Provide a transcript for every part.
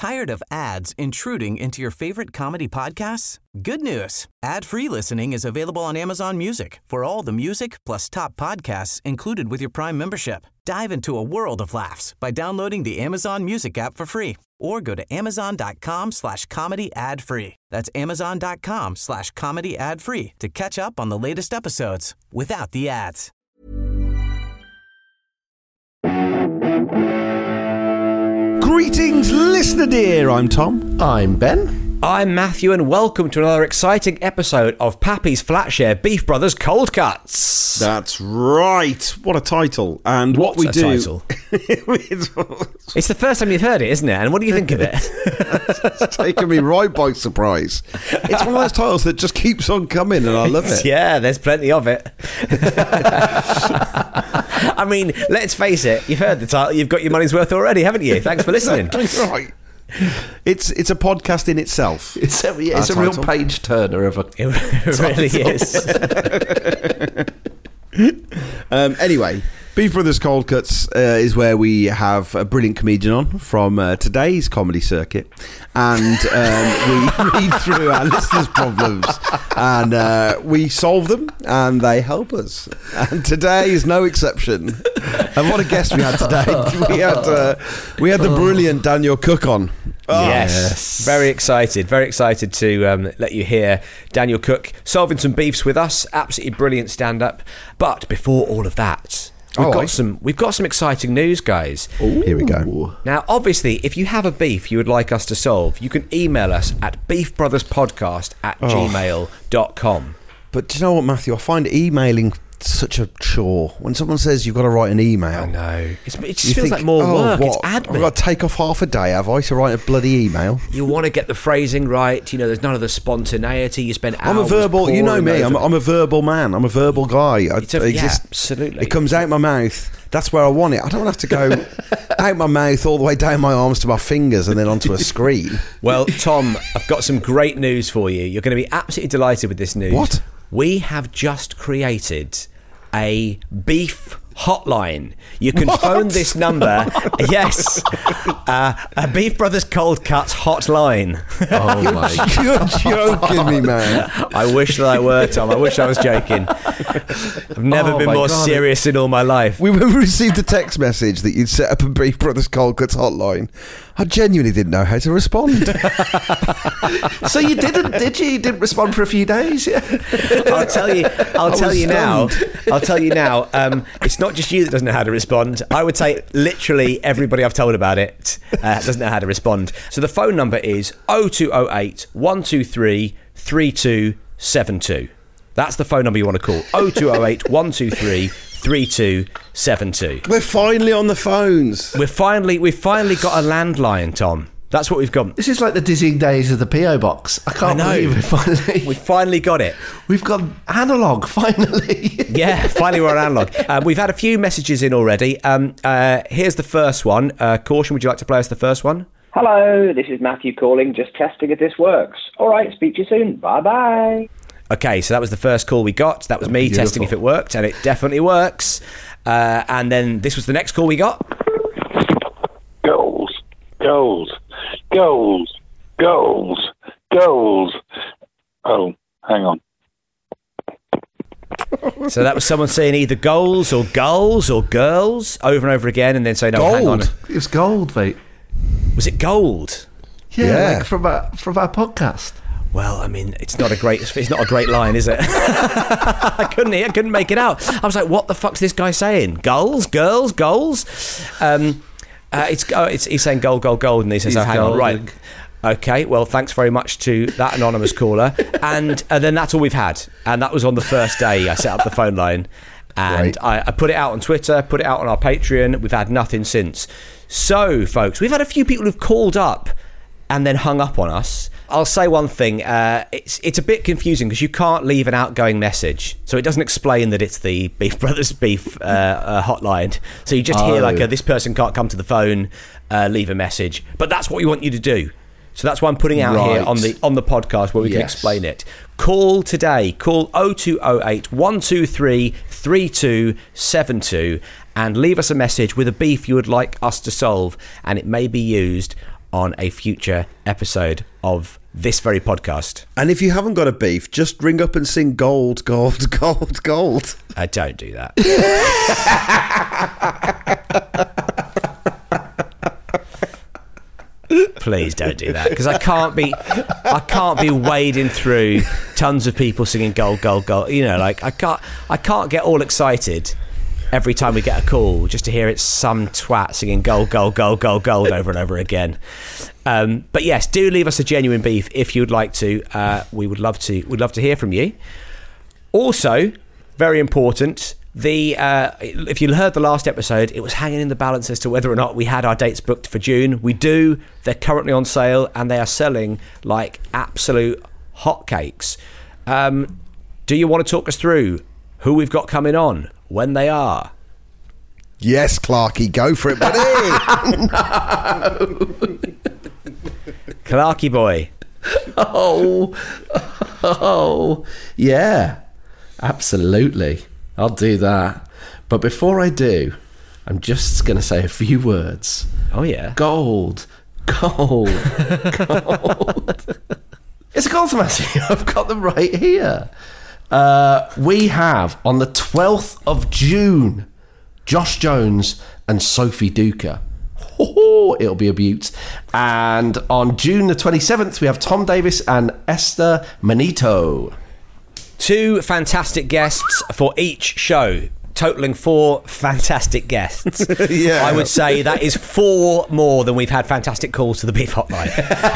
Tired of ads intruding into your favorite comedy podcasts? Good news. Ad-free listening is available on Amazon Music for all the music plus top podcasts included with your Prime membership. Dive into a world of laughs by downloading the Amazon Music app for free or go to amazon.com/comedy ad-free. That's amazon.com/comedy ad-free to catch up on the latest episodes without the ads. Greetings, listener dear. I'm Tom. I'm Ben. I'm Matthew, and welcome to another exciting episode of Pappy's Flatshare Beef Brothers Cold Cuts. That's right. What a title. And what we do... Title? It's the first time you've heard it, isn't it? And what do you think of it? It's taken me right by surprise. It's one of those titles that just keeps on coming, and I love it. Yeah, there's plenty of it. I mean, let's face it, you've heard the title, you've got your money's worth already, haven't you? Thanks for listening. Right. It's a podcast in itself. It's a real page turner of a. It really is. Anyway, Beef Brothers Cold Cuts is where we have a brilliant comedian on from today's comedy circuit, and we read through our listeners' problems and we solve them, and they help us. And today is no exception. And what a guest we had today! We had the brilliant Daniel Cook on. Oh. Yes, very excited to let you hear Daniel Cook solving some beefs with us. Absolutely brilliant stand-up. But before all of that, we've got some exciting news, guys. Ooh. Here we go. Now, obviously, if you have a beef you would like us to solve, you can email us at beefbrotherspodcast@gmail.com. But do you know what, Matthew? I find emailing such a chore. When someone says you've got to write an email, I know it just feels like more work. It's admin. I've got to take off half a day, have I, to write a bloody email? You want to get the phrasing right. You know, there's none of the spontaneity. You spend hours. I'm a verbal. You know me. I'm a verbal man. I'm a verbal guy. Absolutely. It comes out my mouth. That's where I want it. I don't have to go out my mouth all the way down my arms to my fingers and then onto a screen. Well, Tom, I've got some great news for you. You're going to be absolutely delighted with this news. What? We have just created a beef hotline. You can phone this number. Yes, a Beef Brothers Cold Cuts hotline. Oh my God. You're joking me, man. I wish that I were, Tom. I wish I was joking. I've never been more serious in all my life. When we received a text message that you'd set up a Beef Brothers Cold Cuts hotline, I genuinely didn't know how to respond. So you didn't, did you? You didn't respond for a few days? Yeah. I'll tell you now. It's not just you that doesn't know how to respond. I would say literally everybody I've told about it doesn't know how to respond. So the phone number is 0208 123 3272. That's the phone number you want to call. 0208 123 3272. We're finally on the phones. We've finally got a landline, Tom. That's what we've got. This is like the dizzying days of the PO box. I can't believe we finally got it. We've got analog, finally. Yeah, finally we're on analog. We've had a few messages in already. Here's the first one. Caution, would you like to play us the first one? Hello, this is Matthew calling, just testing if this works. All right, speak to you soon. Bye-bye. Okay, so that was the first call we got. That was me testing if it worked, and it definitely works. And then this was the next call we got. Goals. Oh, hang on. So that was someone saying either goals or girls over and over again, and then saying, "No, hang on." It was gold, mate. Was it gold? Yeah. Like from our podcast. Well, I mean, it's not a great line, is it? I couldn't make it out. I was like, what the fuck's this guy saying? Girls? He's saying gold, and he says, hang on, right. Okay, well, thanks very much to that anonymous caller. And then that's all we've had. And that was on the first day I set up the phone line. And I put it out on Twitter, put it out on our Patreon. We've had nothing since. So, folks, we've had a few people who've called up and then hung up on us. I'll say one thing. It's a bit confusing because you can't leave an outgoing message. So it doesn't explain that it's the Beef Brothers Beef hotline. So you just hear this person can't come to the phone, leave a message. But that's what we want you to do. So that's why I'm putting out here on the podcast where we can explain it. Call today. Call 0208 123 3272 and leave us a message with a beef you would like us to solve, and it may be used on a future episode of this very podcast. And if you haven't got a beef, just ring up and sing gold, gold, gold, gold. Don't do that. Please don't do that, because I can't be wading through tons of people singing gold, gold, gold. You know, like I can't get all excited every time we get a call just to hear it's some twat singing gold, gold, gold, gold, gold over and over again. But yes, do leave us a genuine beef if you'd like to. We'd love to hear from you. Also, very important, if you heard the last episode, it was hanging in the balance as to whether or not we had our dates booked for June. We do. They're currently on sale and they are selling like absolute hotcakes. Do you want to talk us through who we've got coming on, when they are? Yes, Clarky, go for it, buddy. Clarky boy. Oh, yeah, absolutely. I'll do that. But before I do, I'm just going to say a few words. Oh, yeah. Gold. Gold. Gold. It's a gold, Matthew. I've got them right here. We have, on the 12th of June, Josh Jones and Sophie Duker. It'll be a beaut. And on June the 27th, we have Tom Davis and Esther Manito. 2 fantastic guests for each show, totaling 4 fantastic guests. Yeah. I would say that is 4 more than we've had fantastic calls to the Beef Hotline.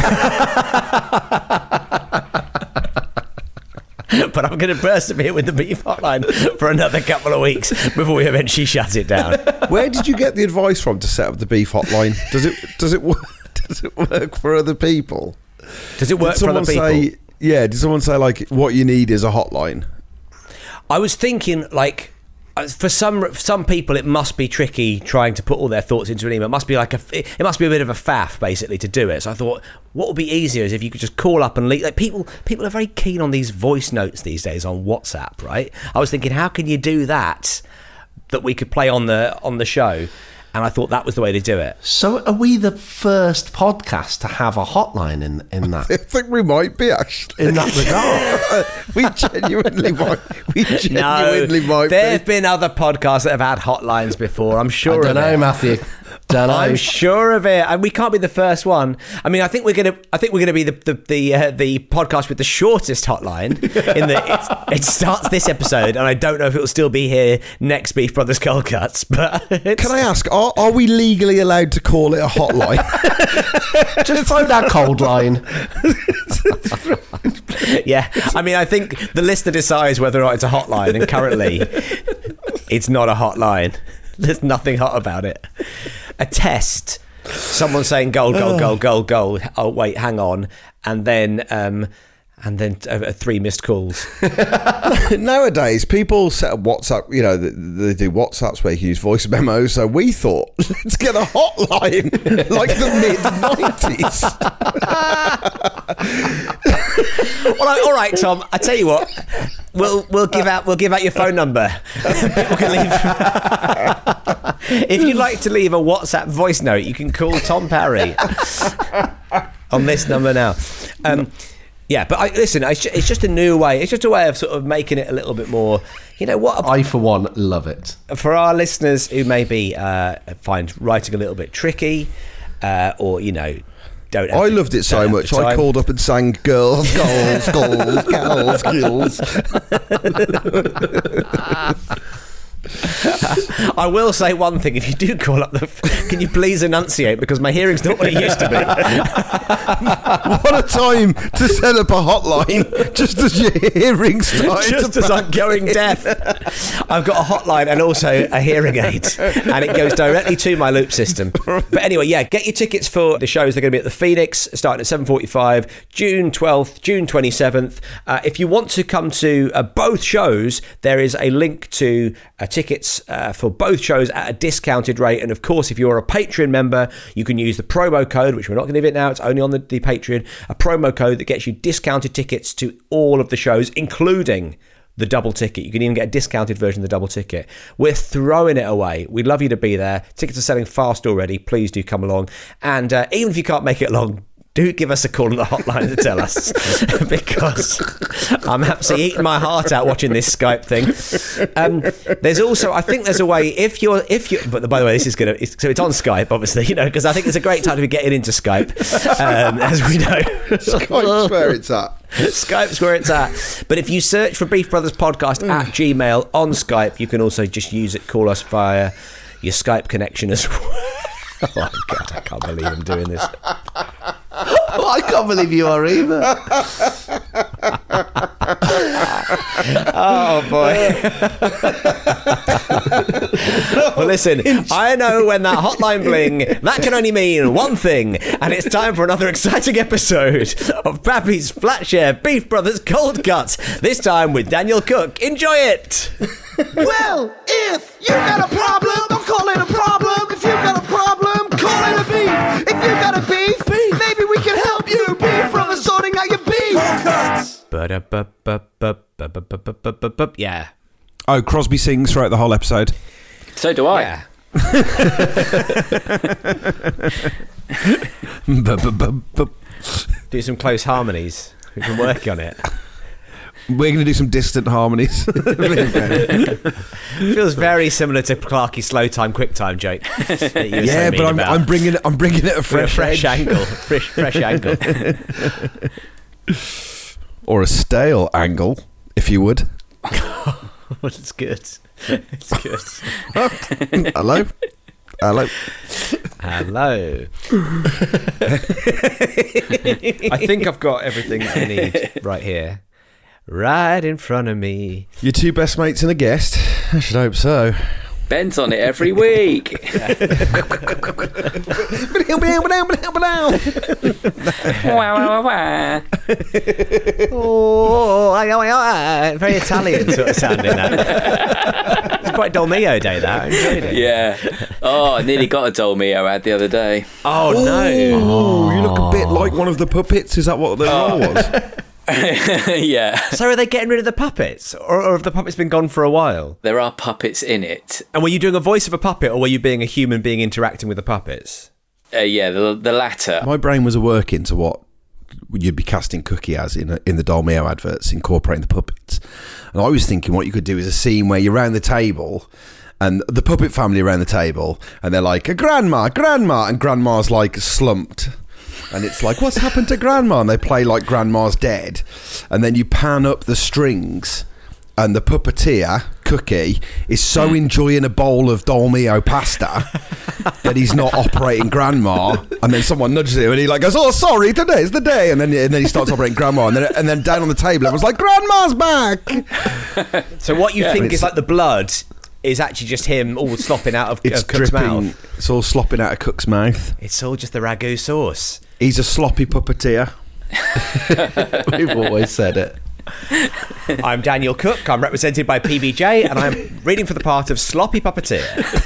But I'm going to persevere with the Beef Hotline for another couple of weeks before we eventually shut it down. Where did you get the advice from to set up the Beef Hotline? Does it work for other people? Does it work for other people? Did someone say, like, what you need is a hotline? I was thinking, like, for some people, it must be tricky trying to put all their thoughts into an email. It must be a bit of a faff, basically, to do it. So I thought, what would be easier is if you could just call up and leave. Like, people are very keen on these voice notes these days on WhatsApp, right? I was thinking, how can you do that we could play on the show? And I thought that was the way to do it. So are we the first podcast to have a hotline in that? I think we might be, actually. In that regard. We genuinely might. There have been other podcasts that have had hotlines before. I'm sure. I don't know, Matthew. Don't know. I'm sure of it, and we can't be the first one. I mean, I think we're gonna be the podcast with the shortest hotline. It starts this episode, and I don't know if it will still be here next Beef Brothers Cold Cuts. But can I ask, are we legally allowed to call it a hotline? Just phone that cold line. Yeah, I mean, I think the listener decides whether or not it's a hotline, and currently, it's not a hotline. There's nothing hot about it. A test. Someone saying gold, gold, gold, gold, gold. Oh wait, hang on, and then 3 missed calls. Nowadays, people set up WhatsApp. You know, they do WhatsApps where you can use voice memos. So we thought, let's get a hotline like the mid-90s. All right, Tom. I tell you what, we'll give out your phone number. People can leave. If you'd like to leave a WhatsApp voice note, you can call Tom Parry on this number now. Yeah, but listen, it's just a new way. It's just a way of sort of making it a little bit more, you know what? I, for one, love it. For our listeners who maybe find writing a little bit tricky, or, you know, don't have I loved it so much. I called up and sang girls, goals, goals, girls, girls. I will say one thing: if you do call up can you please enunciate, because my hearing's not what it used to be. What a time to set up a hotline just as your hearing started. Just as I'm going deaf, I've got a hotline and also a hearing aid, and it goes directly to my loop system. But anyway, yeah, get your tickets for the shows. They're going to be at the Phoenix, starting at 7:45, June 12th, June 27th. If you want to come to both shows, there is a link to tickets for both shows at a discounted rate. And of course, if you're a Patreon member, you can use the promo code, which we're not going to give it now, it's only on the Patreon, a promo code that gets you discounted tickets to all of the shows, including the double ticket. You can even get a discounted version of the double ticket. We're throwing it away. We'd love you to be there. Tickets are selling fast already. Please do come along. And even if you can't make it along, do give us a call on the hotline to tell us, because I'm absolutely eating my heart out watching this Skype thing. There's also, I think there's a way, if you're, but by the way, this is so it's on Skype, obviously, because I think it's a great time to be getting into Skype, as we know. Skype's where it's at. Skype's where it's at. But if you search for Beef Brothers Podcast at Gmail on Skype, you can also just use it, call us via your Skype connection as well. Oh my God, I can't believe I'm doing this. I can't believe you are either. Oh boy. Well, listen, I know when that hotline bling, that can only mean one thing, and it's time for another exciting episode of Pappy's Flatshare Beef Brothers Cold Cuts, this time with Daniel Cook. Enjoy it. Well, if you got a problem, don't call it a problem. If you got a problem, call it a beef. If you got a beef, maybe we can help you. Beef Brothers sorting out your beef. Yeah. Oh, Crosby sings throughout the whole episode. So do I. Yeah. Do some close harmonies. We can work on it. We're going to do some distant harmonies. Feels very similar to Clarkie's slow time, quick time joke. Yeah, but I'm bringing it a fresh angle. Fresh angle. Or a stale angle, if you would. Well, it's good. It's good. Hello. I think I've got everything I need right here. Right in front of me. Your two best mates and a guest? I should hope so. Ben's on it every week. Very Italian sort of sounding that. It's quite Dolmio Day, that. I enjoyed it. Yeah. Oh, I nearly got a Dolmio ad the other day. Oh, no. Oh, you look a bit like one of the puppets. Is that what the role was? Yeah. So are they getting rid of the puppets? Or have the puppets been gone for a while? There are puppets in it. And were you doing a voice of a puppet, or were you being a human being interacting with the puppets? Yeah, the latter. My brain was working to what you'd be casting Cookie as in the Dolmio adverts, incorporating the puppets. And I was thinking what you could do is a scene where you're around the table and the puppet family around the table, and they're like, grandma, and grandma's like slumped. And it's like, what's happened to grandma? And they play like grandma's dead. And then you pan up the strings, and the puppeteer, Cookie, is so enjoying a bowl of Dolmio pasta that he's not operating grandma. And then someone nudges him, and he like goes, "Oh, sorry, today's the day." And then he starts operating grandma. And then down on the table, everyone's like, "Grandma's back." So what you think is like the blood is actually just him all slopping out of It's Cook's dripping. mouth. It's all slopping out of Cook's mouth. It's all just the ragu sauce. He's a sloppy puppeteer. We've always said it. I'm Daniel Cook. I'm represented by PBJ, and I'm reading for the part of sloppy puppeteer.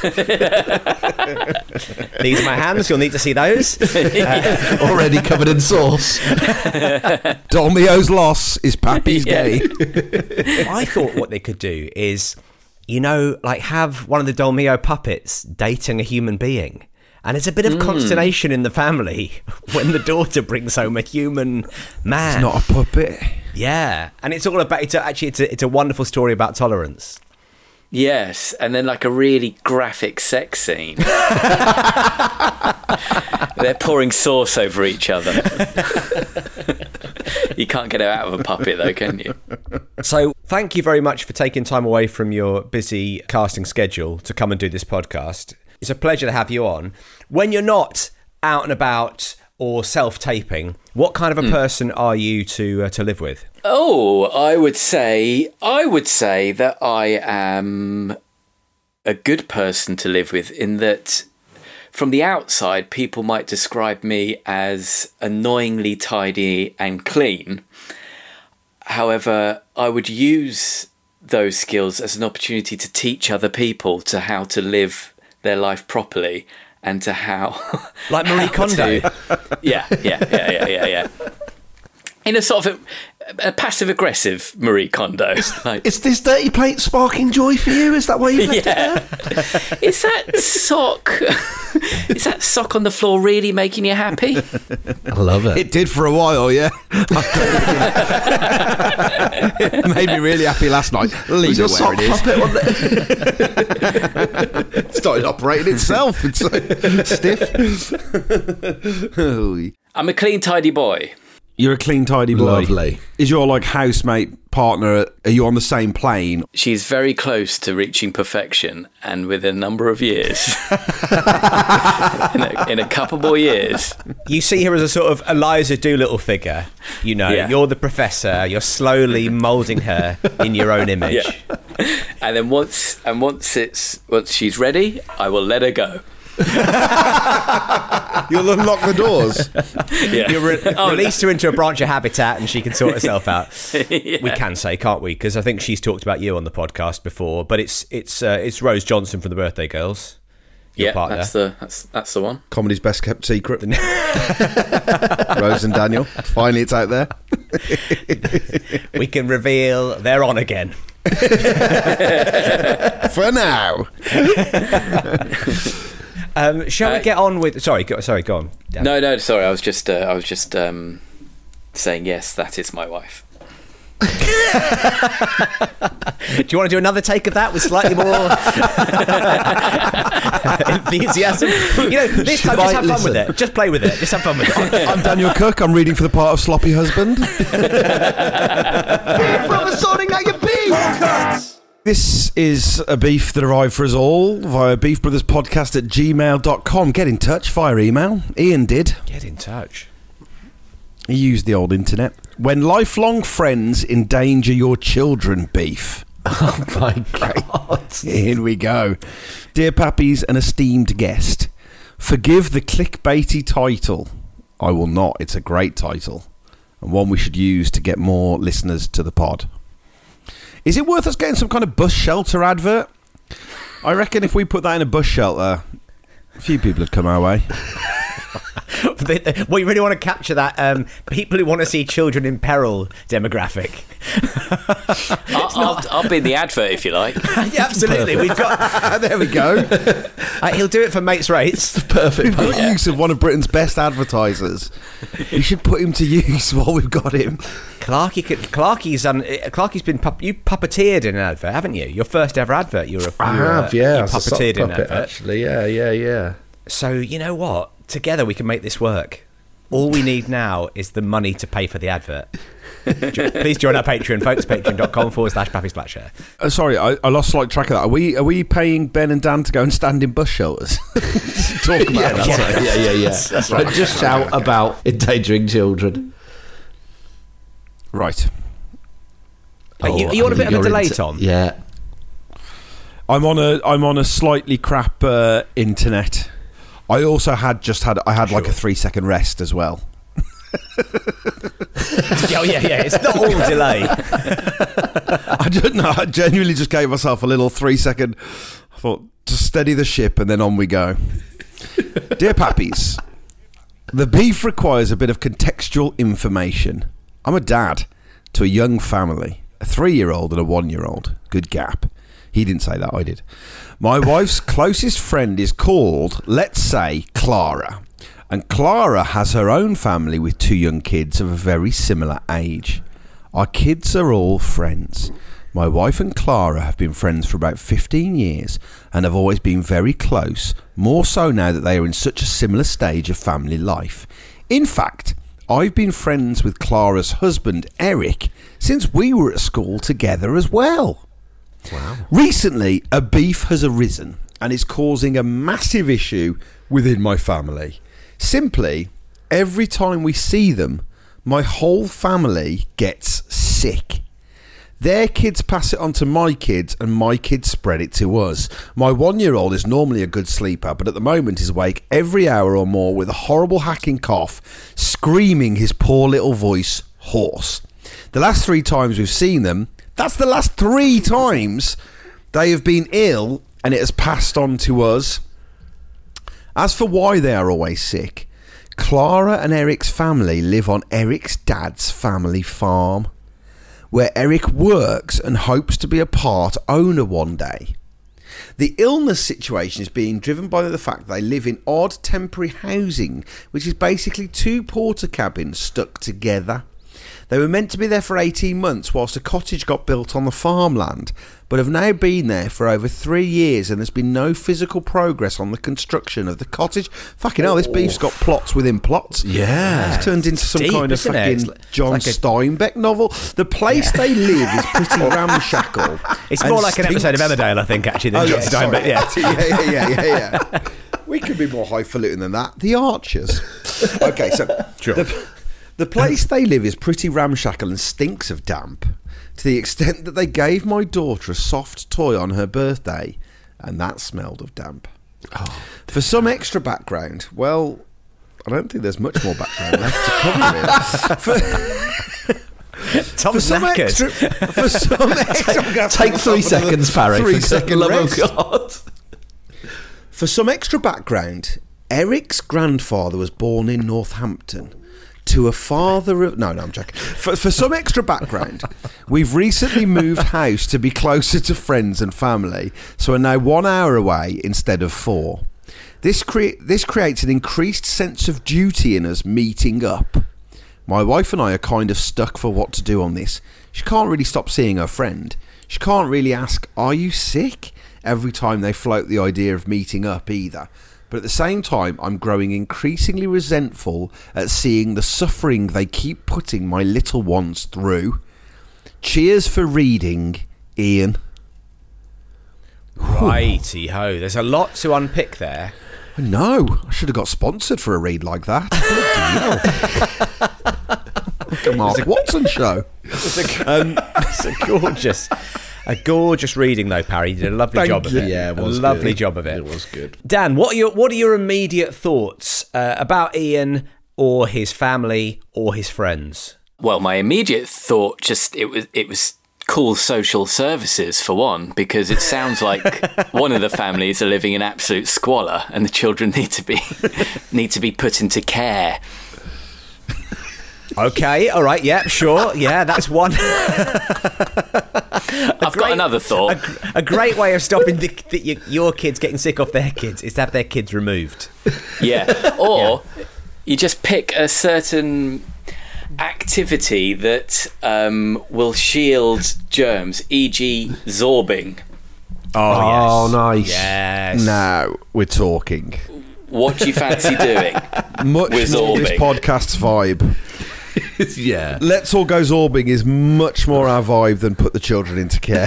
These are my hands. You'll need to see those. Already covered in sauce. Dolmio's loss is Pappy's gain. I thought what they could do is, like have one of the Dolmio puppets dating a human being. And it's a bit of consternation in the family when the daughter brings home a human man. It's not a puppet. Yeah, and it's all about. It's a wonderful story about tolerance. Yes, and then like a really graphic sex scene. They're pouring sauce over each other. You can't get it out of a puppet though, can you? So thank you very much for taking time away from your busy casting schedule to come and do this podcast. It's a pleasure to have you on. When you're not out and about or self-taping, what kind of a person are you to live with? Oh, I would say that I am a good person to live with, in that from the outside, people might describe me as annoyingly tidy and clean. However, I would use those skills as an opportunity to teach other people to how to live their life properly, and to how like Marie Kondo. Yeah. In a sort of a passive-aggressive Marie Kondo. Like, Is this dirty plate sparking joy for you? Is that why you left it there? Is that sock? Is that sock on the floor really making you happy? I love it. It did for a while, yeah. It made me really happy last night. Leave Was your it where sock it is. puppet on there? It started operating itself. It's stiff. I'm a clean, tidy boy. You're a clean, tidy boy. Lovely. Is your housemate partner? Are you on the same plane? She's very close to reaching perfection, and within a number of years, in a couple more years. You see her as a sort of Eliza Doolittle figure. You know, you're the professor. You're slowly moulding her in your own image. Yeah. And then once she's ready, I will let her go. You'll unlock the doors. Yeah. You release her into a branch of habitat, and she can sort herself out. Yeah. We can say, can't we? Because I think she's talked about you on the podcast before. But it's Rose Johnson from the Birthday Girls. Your partner. That's the one. Comedy's best kept secret. Rose and Daniel. Finally, it's out there. We can reveal they're on again. For now. Shall we get on with? Sorry, go on. Dan. No, sorry. I was just saying yes. That is my wife. Do you want to do another take of that with slightly more enthusiasm? This time just have fun with it. Just play with it. Just have fun with it. I'm Daniel Cook. I'm reading for the part of Sloppy Husband. Beef from the sorting out your beef. This is a beef that arrived for us all via beefbrotherspodcast@gmail.com. Get in touch via email. Ian did. Get in touch. He used the old internet. When lifelong friends endanger your children, beef. Oh my God. Here we go. Dear Pappies and esteemed guest, forgive the clickbaity title. I will not. It's a great title and one we should use to get more listeners to the pod. Is it worth us getting some kind of bus shelter advert? I reckon if we put that in a bus shelter, a few people would come our way. Well, you really want to capture that people who want to see children in peril demographic. I'll be in the advert if you like. Yeah, absolutely. We've got. There we go. He'll do it for mates' rates. The perfect. We've got use of one of Britain's best advertisers. We should put him to use while we've got him. Clarkie's been you puppeteered in an advert, haven't you? Your first ever advert. I have, yeah. You puppeteered in an advert. Actually, yeah. So you know what? Together we can make this work. All we need now is the money to pay for the advert. Please join our Patreon, folks. Patreon.com/PappySplatshare. Sorry, I lost slight track of that. Are we paying Ben and Dan to go and stand in bus shelters? Talk about that. Yeah. That's right. Just shout about endangering children. Right. You on a bit of a delay, Tom? Yeah. I'm on a slightly crap internet. I also had like a 3-second rest as well. Oh yeah. It's not all delay. I genuinely just gave myself a little 3-second. I thought, just steady the ship and then on we go. Dear Pappies, the beef requires a bit of contextual information. I'm a dad to a young family, a 3-year-old and a 1-year-old. Good gap. He didn't say that, I did. My wife's closest friend is called, let's say, Clara. And Clara has her own family with 2 young kids of a very similar age. Our kids are all friends. My wife and Clara have been friends for about 15 years and have always been very close, more so now that they are in such a similar stage of family life. In fact, I've been friends with Clara's husband, Eric, since we were at school together as well. Wow. Recently, a beef has arisen and is causing a massive issue within my family. Simply, every time we see them, my whole family gets sick. Their kids pass it on to my kids and my kids spread it to us. My 1-year-old is normally a good sleeper, but at the moment is awake every hour or more with a horrible hacking cough, screaming his poor little voice hoarse. The last 3 times we've seen them, that's the last 3 times they have been ill and it has passed on to us. As for why they are always sick, Clara and Eric's family live on Eric's dad's family farm. where Eric works and hopes to be a part owner one day. The illness situation is being driven by the fact they live in odd temporary housing, which is basically 2 porter cabins stuck together. They were meant to be there for 18 months whilst a cottage got built on the farmland, but have now been there for over 3 years and there's been no physical progress on the construction of the cottage. Fucking hell, this beef's got plots within plots. Yeah. It's turned into some deep, kind of isn't it? fucking John Steinbeck novel. The place they live is pretty ramshackle. It's and more like an stinks. episode of Emmerdale, I think, actually, than Oh, John yeah, Steinbeck. sorry. Yeah. yeah. We could be more highfalutin than that. The Archers. Okay, so Sure. the place they live is pretty ramshackle and stinks of damp, to the extent that they gave my daughter a soft toy on her birthday, and that smelled of damp. For some extra background, well, I don't think there's much more background left to cover here. Tom's knackered. For some extra Take 3 seconds, Parry. 3 for second the love rest. of God. For some extra background, Eric's grandfather was born in Northampton to a father of... No, I'm joking. For some extra background, we've recently moved house to be closer to friends and family, so we're now 1 hour away instead of 4. This creates an increased sense of duty in us meeting up. My wife and I are kind of stuck for what to do on this. She can't really stop seeing her friend. She can't really ask, "Are you sick?" every time they float the idea of meeting up either. But at the same time, I'm growing increasingly resentful at seeing the suffering they keep putting my little ones through. Cheers for reading, Ian. Righty-ho. There's a lot to unpick there. No, I should have got sponsored for a read like that. Like a Mark Watson show. It's a gorgeous reading, though, Parry. You did a lovely job of it. Yeah, it was a lovely good. job of it. It was good. Dan, what are your immediate thoughts about Ian or his family or his friends? Well, my immediate thought it was cool social services for one, because it sounds like one of the families are living in absolute squalor and the children need to be put into care. Okay, all right, yeah, sure, yeah, that's one. I've got another thought. A great way of stopping your kids getting sick off their kids is to have their kids removed. Yeah, or you just pick a certain activity that will shield germs, e.g. zorbing. Oh, yes. Nice. Yes. Now we're talking. What do you fancy doing? Much with more this zorbing? podcast's vibe. Yeah. Let's All Go Zorbing is much more our vibe than Put the Children into Care.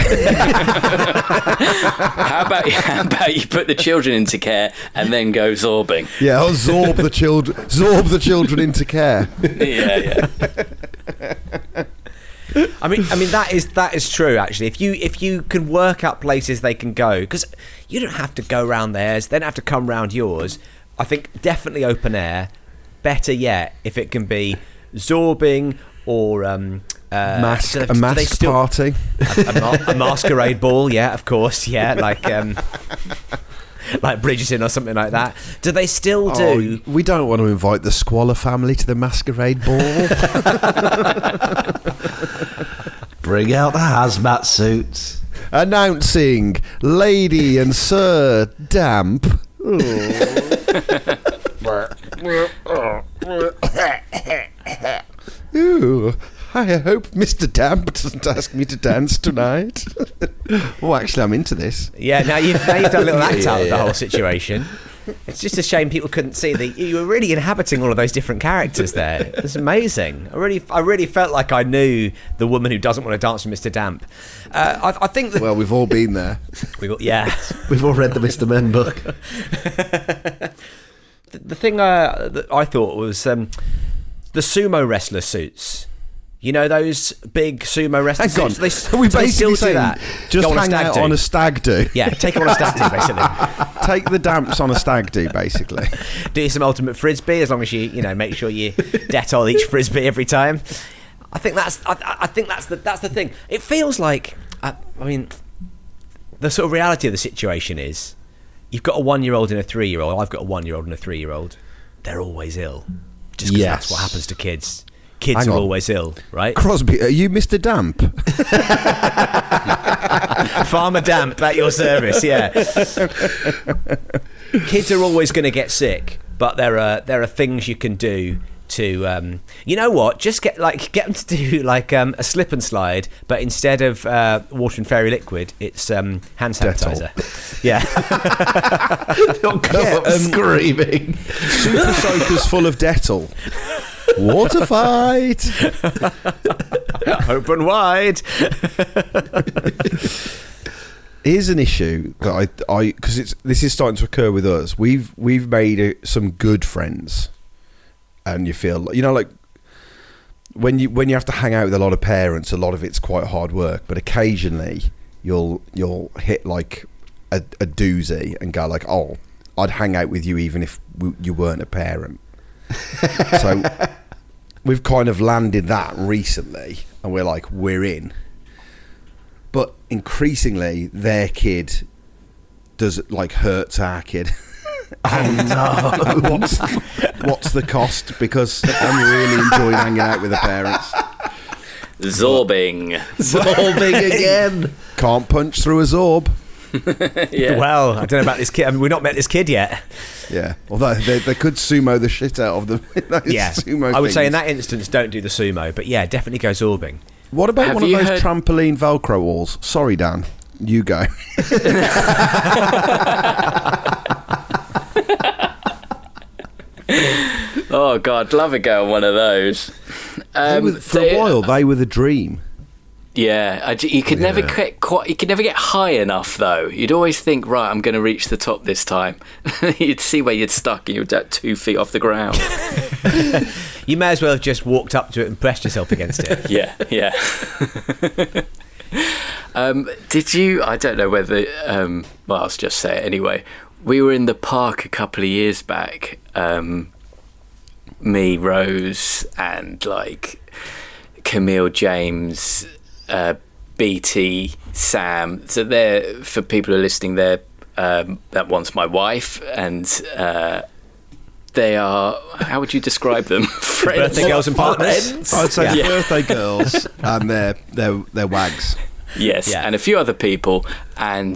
How about you put the children into care and then go zorbing? Yeah, I'll zorb the children into care. Yeah. I mean that is true actually. If you can work out places they can go, because you don't have to go round theirs, they don't have to come round yours. I think definitely open air. Better yet, if it can be zorbing or a mask party, a masquerade ball. Yeah, of course. Yeah, like Bridgerton or something like that. Do they still do? Oh, we don't want to invite the Squalor family to the masquerade ball. Bring out the hazmat suits. Announcing Lady and Sir Damp. Ooh, I hope Mr. Damp doesn't ask me to dance tonight. Oh, actually, I'm into this. Yeah, now you've done a little act out of the whole situation. It's just a shame people couldn't see that you were really inhabiting all of those different characters there. It's amazing. I really felt like I knew the woman who doesn't want to dance with Mr. Damp. I think that... Well, we've all been there. We've all read the Mr. Men book. The thing that I thought was the sumo wrestler suits. You know those big sumo wrestler suits? We they still do that. Just Go hang out on a stag do. Yeah, take it on a stag do, basically. Take the damps on a stag do, basically. Do some ultimate frisbee, as long as you make sure you Dettol each frisbee every time. I think that's the thing. It feels like the sort of reality of the situation is you've got a 1-year-old and a 3-year-old. I've got a 1-year-old and a 3-year-old. They're always ill. Just because that's what happens to kids. kids Hang are on. always ill, right? Crosby, are you Mr. Damp? Farmer Damp at your service, yeah. Kids are always going to get sick, but there are things you can do to, you know what? Just get them to do like a slip and slide, but instead of water and fairy liquid, it's hand sanitizer. Yeah, They'll come up screaming. Super soakers full of Dettol. Water fight. open wide. Here's an issue that I because this is starting to occur with us. We've made some good friends, and you feel like when you have to hang out with a lot of parents, a lot of it's quite hard work. But occasionally you'll hit like a doozy and go like, oh, I'd hang out with you even if you weren't a parent. So we've kind of landed that recently, and we're in. But increasingly, their kid does hurts our kid. Oh no! What's the cost? Because I'm really enjoying hanging out with the parents. Zorbing again. Can't punch through a zorb. Yeah. Well, I don't know about this kid. I mean, we've not met this kid yet. Yeah, although they could sumo the shit out of them. Yeah, sumo I would say in things. that instance, don't do the sumo. But yeah, definitely go zorbing. What about Have one of you those heard- trampoline Velcro walls? Sorry, Dan. You go. Oh God, love a go on one of those. For a while, they were the dream. Yeah, you could never get you could never get high enough though. You'd always think, right, I'm going to reach the top this time. You'd see where you'd stuck, and you're about 2 feet off the ground. You may as well have just walked up to it and pressed yourself against it. Yeah. Did you? I don't know whether. Well, I'll just say it anyway. We were in the park a couple of years back. Me, Rose, and Camille, James, BT, Sam. So they're, for people who are listening, they're that one's my wife, and they are. How would you describe them? Friends. Birthday girls and partners. I'd say Yeah. birthday girls and they're wags. Yes, Yeah. and a few other people, and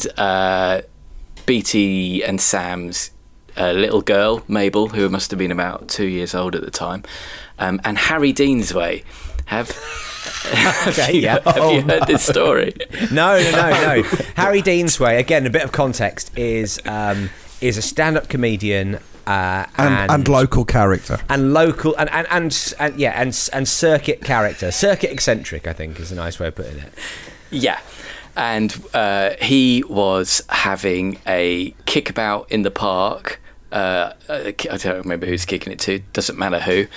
BT and Sam's little girl, Mabel, who must have been about 2 years old at the time, and Harry Deansway. Have you heard this story? No. Harry Deansway, again, a bit of context, is a stand-up comedian And local character. and local and circuit character, circuit eccentric, I think is a nice way of putting it. Yeah. And he was having a kickabout in the park. I don't remember who's kicking it to. Doesn't matter who.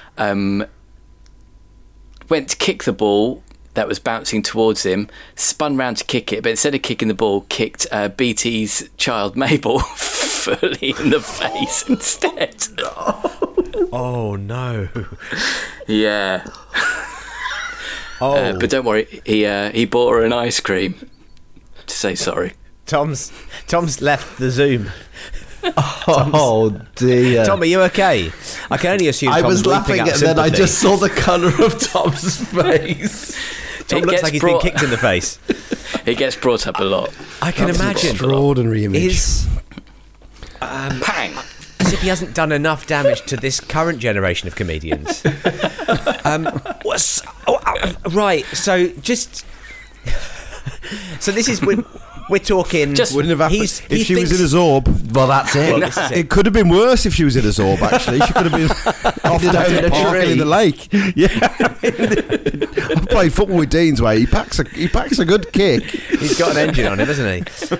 Went to kick the ball that was bouncing towards him. Spun round to kick it, but instead of kicking the ball, kicked BT's child Mabel fully in the face instead. Oh no! Yeah. Oh, But don't worry. He bought her an ice cream to say sorry. Tom's left the Zoom. Oh dear. Tom, are you okay? I can only assume I Tom's was laughing weeping out and then I sympathy. just saw the colour of Tom's face. Tom It looks gets like he's brought- been kicked in the face. It gets brought up a lot. I can imagine. Extraordinary image. Is Pang. as if he hasn't done enough damage to this current generation of comedians. Right, so just... So this is... We're talking... Just Wouldn't have happened he if she was thinks- in a Zorb. Well, that's it. This is it. It could have been worse if she was in a Zorb, actually. She could have been off down in the a park and tree. in the lake. Yeah. I've played football with Dean's way. He packs a good kick. He's got an engine on him, hasn't he?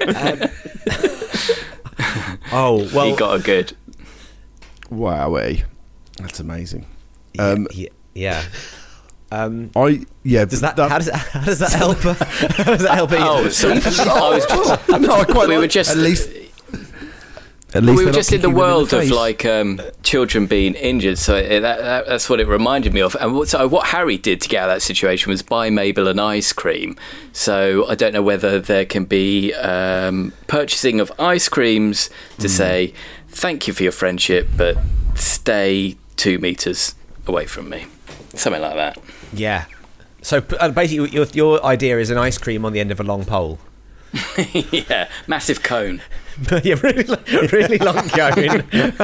Oh, well... He got a good. Wowee. That's amazing. yeah. How How does that help? How does that help? Oh, so I was no, I quite we like, were just at least we they're were not just in the kicking them world of face. children being injured, so that's what it reminded me of. And what Harry did to get out of that situation was buy Mabel an ice cream. So I don't know whether there can be purchasing of ice creams to say thank you for your friendship, but stay 2 meters away from me. Something like that. Yeah. So basically, your idea is an ice cream on the end of a long pole. Yeah, massive cone. Yeah, really long cone.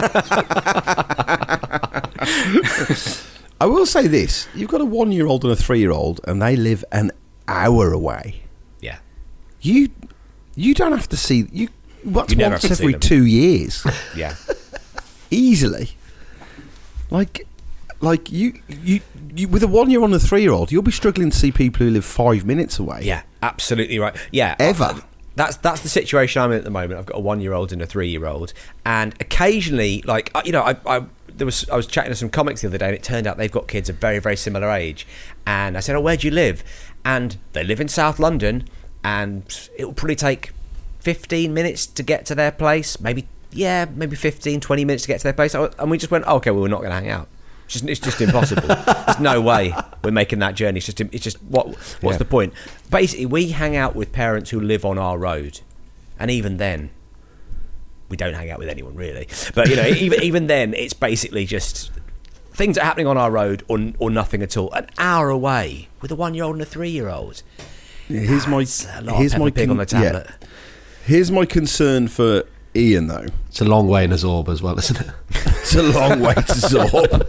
I will say this: you've got a 1-year-old and a 3-year-old, and they live an hour away. Yeah. You don't have to see you. Once never have to see every them. 2 years, Yeah. easily. Like you with a 1-year-old and a 3-year-old, you'll be struggling to see people who live 5 minutes away. Yeah, absolutely right. Yeah. Ever. That's the situation I'm in at the moment. I've got a 1-year-old and a 3-year-old, and occasionally, like, I was chatting to some comics the other day, and it turned out they've got kids of very, very similar age. And I said, "Oh, where do you live?" And they live in South London, and it will probably take 15 minutes to get to their place. Maybe 15, 20 minutes to get to their place. And we just went, "Oh, okay, well, we're not going to hang out. It's just impossible. There's no way we're making that journey. It's just what's the point?" Basically, we hang out with parents who live on our road, and even then, we don't hang out with anyone really. But even then, it's basically just things that are happening on our road or nothing at all. An hour away with a 1-year-old and a 3-year-old. Here's my Pig on the tablet. Yeah. Here's my concern for Ian, though. It's a long way in a Zorb as well, isn't it? It's a long way to Zorb.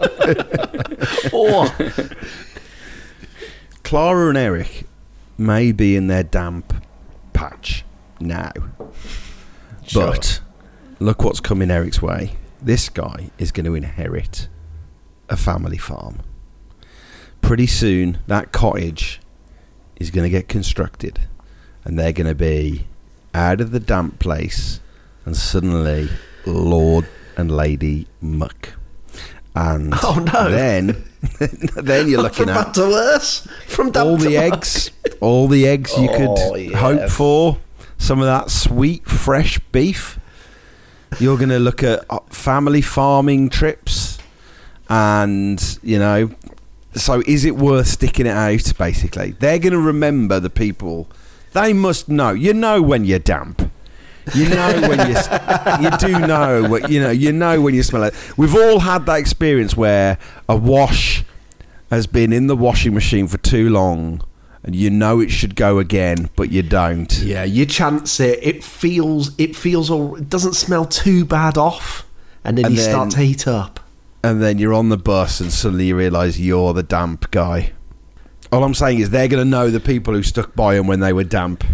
Clara and Eric may be in their damp patch now. Sure. But look what's coming Eric's way. This guy is going to inherit a family farm. Pretty soon, that cottage is going to get constructed, and they're going to be out of the damp place, and suddenly Lord and Lady Muck. And then you're looking From at bad to worse. From damp all to the muck. eggs, all the eggs you could hope for. Some of that sweet, fresh beef. You're going to look at family farming trips, and so is it worth sticking it out? Basically, they're going to remember the people. They must know. You know when you're damp. You know when you do know what you know when you smell it. We've all had that experience where a wash has been in the washing machine for too long, and you know it should go again, but you don't. Yeah, you chance it. It feels all. It doesn't smell too bad off, and then start to heat up. And then you're on the bus, and suddenly you realise you're the damp guy. All I'm saying is they're going to know the people who stuck by them when they were damp.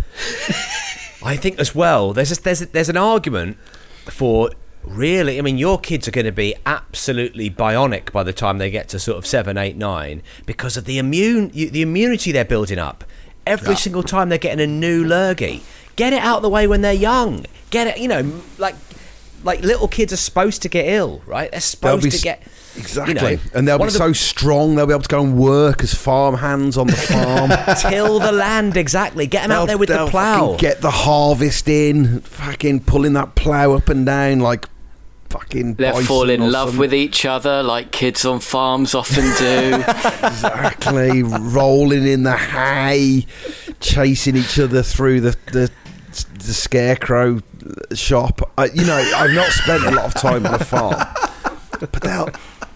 I think as well, there's an argument for really. I mean, your kids are going to be absolutely bionic by the time they get to sort of 7, 8, 9 because of the immunity they're building up. Every single time they're getting a new lurgy, get it out of the way when they're young. Get it, like little kids are supposed to get ill, right? They're supposed to get. Exactly. And they'll be so strong, they'll be able to go and work as farm hands on the farm. Till the land, exactly. Get them out there with the plough. Get the harvest in, fucking pulling that plough up and down like fucking They'll fall in love with each other like kids on farms often do. Exactly. Rolling in the hay, chasing each other through the scarecrow shop. I've not spent a lot of time on a farm. But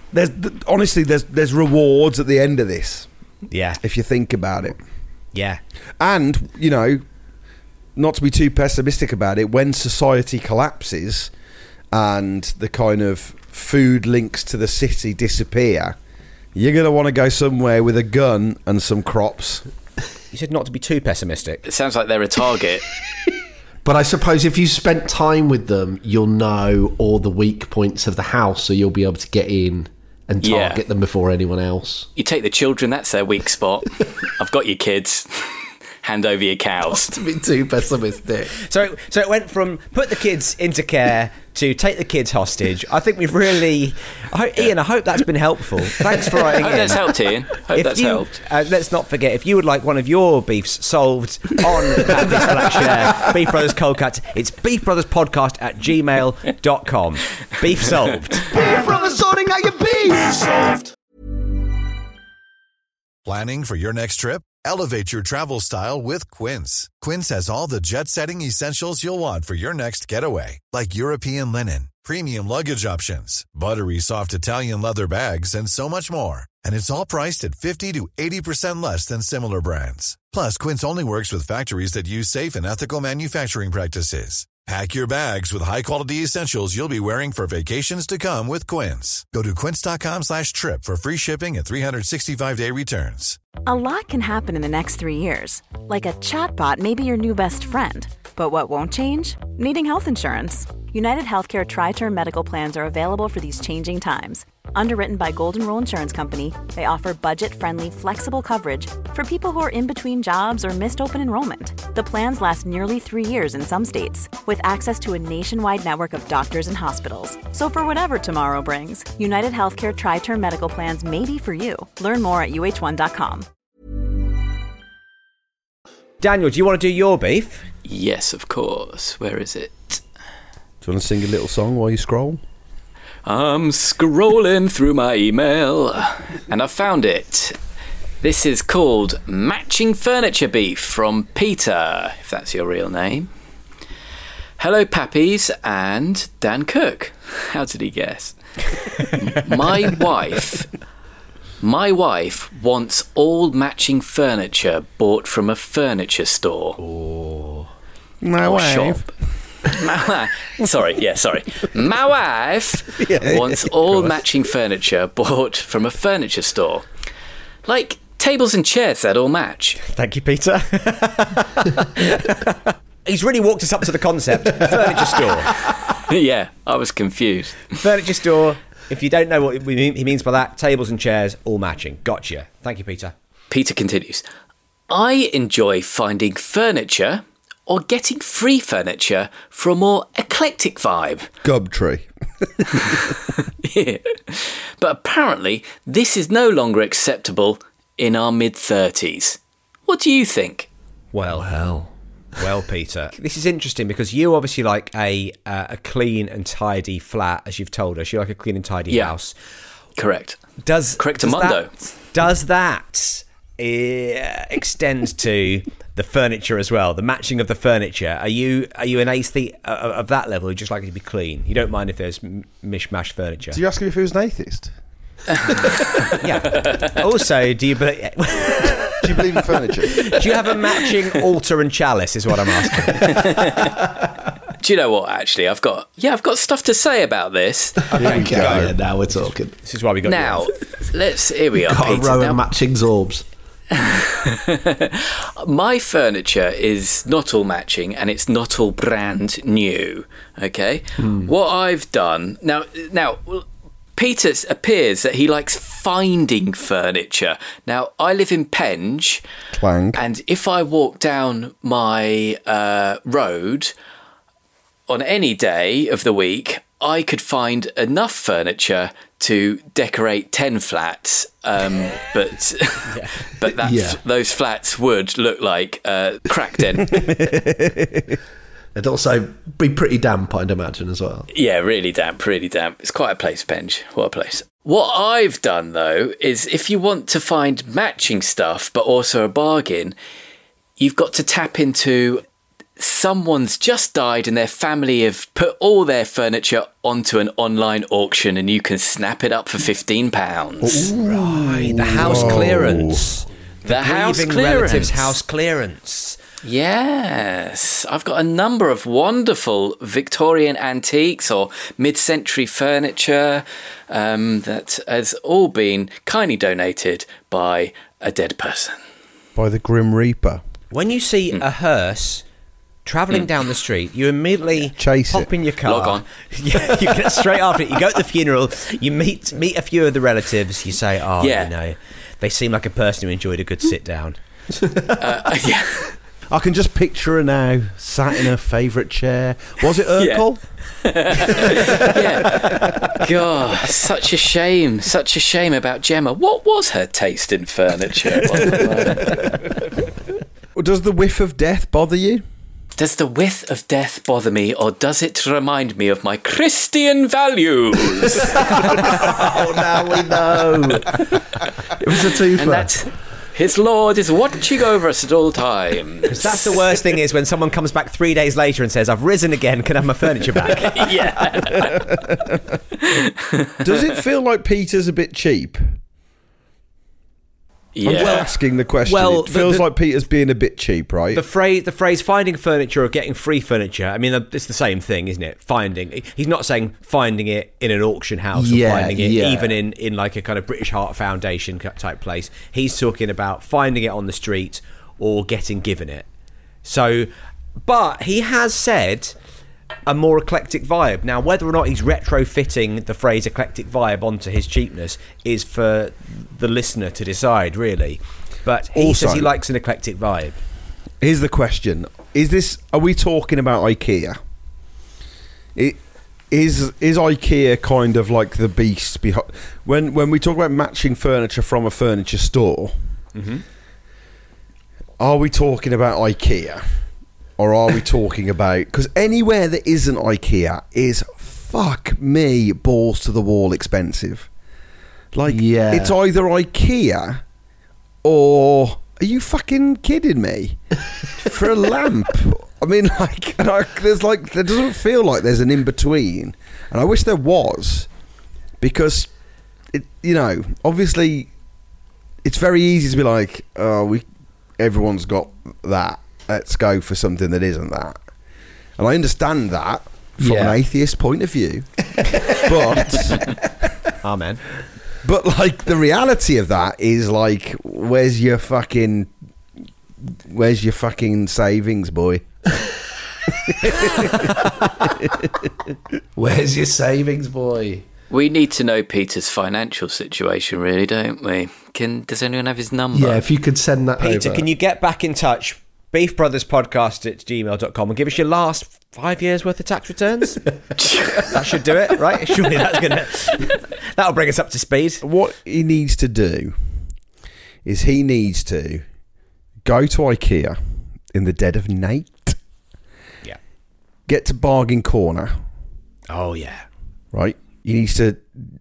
there's rewards at the end of this. Yeah. If you think about it. Yeah. And, not to be too pessimistic about it, when society collapses and the kind of food links to the city disappear, you're going to want to go somewhere with a gun and some crops. You said not to be too pessimistic. It sounds like they're a target. But I suppose if you spent time with them, you'll know all the weak points of the house, so you'll be able to get in and target them before anyone else. You take the children, that's their weak spot. I've got your kids. Hand over your cows. Not to be too pessimistic. So it went from put the kids into care to take the kids hostage. I think we've really... Ian, I hope that's been helpful. Thanks for writing in. That's helped, Ian. Hope helped. Let's not forget, if you would like one of your beefs solved on At This Black Share, Beef Brothers Cold Cuts, it's beefbrotherspodcast@gmail.com. Beef solved. Beef Brothers sorting out your beef. Solved. Planning for your next trip? Elevate your travel style with Quince. Quince has all the jet-setting essentials you'll want for your next getaway, like European linen, premium luggage options, buttery soft Italian leather bags, and so much more. And it's all priced at 50 to 80% less than similar brands. Plus, Quince only works with factories that use safe and ethical manufacturing practices. Pack your bags with high-quality essentials you'll be wearing for vacations to come with Quince. Go to quince.com/trip for free shipping and 365-day returns. A lot can happen in the next 3 years. Like a chatbot may be your new best friend. But what won't change? Needing health insurance. United Healthcare Tri-Term Medical Plans are available for these changing times. Underwritten by Golden Rule Insurance Company, they offer budget-friendly, flexible coverage for people who are in between jobs or missed open enrollment. The plans last nearly 3 years in some states, with access to a nationwide network of doctors and hospitals. So for whatever tomorrow brings, United Healthcare Tri-Term Medical Plans may be for you. Learn more at uh1.com. Daniel, do you want to do your beef? Yes, of course. Where is it? Do you want to sing a little song while you scroll? I'm scrolling through my email and I found it. This is called Matching Furniture Beef from Peter, if that's your real name. Hello, Pappies and Dan Cook. How did he guess? My wife wants all matching furniture bought from a furniture store. Oh. Or shop. My wife wants all matching furniture bought from a furniture store. Like tables and chairs that all match. Thank you, Peter. He's really walked us up to the concept. Furniture store. Yeah, I was confused. Furniture store. If you don't know what he means by that, tables and chairs all matching. Gotcha. Thank you, Peter. Peter continues. I enjoy finding furniture or getting free furniture for a more eclectic vibe. Gumtree. Yeah. But apparently, this is no longer acceptable in our mid-30s. What do you think? Well, Peter, this is interesting because you obviously like a clean and tidy flat, as you've told us. You like a clean and tidy house. Correct. Correctamundo. Does that extend to the furniture as well? The matching of the furniture. Are you an atheist of that level? You just like it to be clean. You don't mind if there's mishmash furniture. Do you ask him if he was an atheist? Yeah. Also, do you believe in furniture? Do you have a matching altar and chalice? Is what I'm asking. Do you know what? Actually, I've got stuff to say about this. Okay, go. Yeah, now we're talking. This is why we got now. Here we are. Got Peter. a row of matching Zorbs. My furniture is not all matching and it's not all brand new. Okay, what I've done now. Peter appears that he likes finding furniture. Now, I live in Penge, Clang. And if I walk down my road on any day of the week, I could find enough furniture to decorate 10 flats, but those flats would look like crack den. It'd also be pretty damp, I'd imagine, as well. Yeah, really damp. It's quite a place, Penge. What a place. What I've done, though, is if you want to find matching stuff, but also a bargain, you've got to tap into someone's just died and their family have put all their furniture onto an online auction and you can snap it up for £15. Right, the house clearance. The house grieving clearance. relatives' house clearance. Yes, I've got a number of wonderful Victorian antiques or mid-century furniture that has all been kindly donated by a dead person. By the Grim Reaper. When you see a hearse travelling down the street, you immediately hop in your car. Log on. You get straight after it. You go to the funeral. You meet a few of the relatives. You say, "Oh, you know, they seem like a person who enjoyed a good sit down." Yeah. I can just picture her now, sat in her favourite chair. Was it Urkel? Yeah. God, such a shame. Such a shame about Gemma. What was her taste in furniture? Does the whiff of death bother you? Does the whiff of death bother me, or does it remind me of my Christian values? Oh, now we know. It was a twofer. And that his Lord is watching over us at all times. Because that's the worst thing is when someone comes back 3 days later and says, "I've risen again, can I have my furniture back?" Yeah. Does it feel like Peter's a bit cheap? I'm just asking the question. It feels like Peter's being a bit cheap, right? The phrase finding furniture or getting free furniture, I mean, it's the same thing, isn't it? Finding. He's not saying finding it in an auction house or finding it even in like a kind of British Heart Foundation type place. He's talking about finding it on the street or getting given it. So, but he has said a more eclectic vibe. Now, whether or not he's retrofitting the phrase eclectic vibe onto his cheapness is for the listener to decide, really. But he says he likes an eclectic vibe. Here's the question. Are we talking about IKEA? Is IKEA kind of like the beast behind... When we talk about matching furniture from a furniture store, are we talking about IKEA? Or are we talking about... Because anywhere that isn't IKEA is, fuck me, balls to the wall expensive. Like, it's either IKEA or... Are you fucking kidding me? For a lamp. I mean, like, there doesn't feel like there's an in-between. And I wish there was. Because, obviously, it's very easy to be like, everyone's got that. Let's go for something that isn't that. And I understand that from an atheist point of view. But... Amen. But, like, the reality of that is, like, where's your fucking savings, boy? Where's your savings, boy? We need to know Peter's financial situation, really, don't we? Does anyone have his number? Yeah, if you could send that Peter, over. can you get back in touch? beefbrotherspodcast@gmail.com and give us your last 5 years worth of tax returns. That should do it, right? Surely that'll bring us up to speed. What he needs to do is he needs to go to IKEA in the dead of night. Yeah. Get to Bargain Corner. Oh yeah. Right? He needs to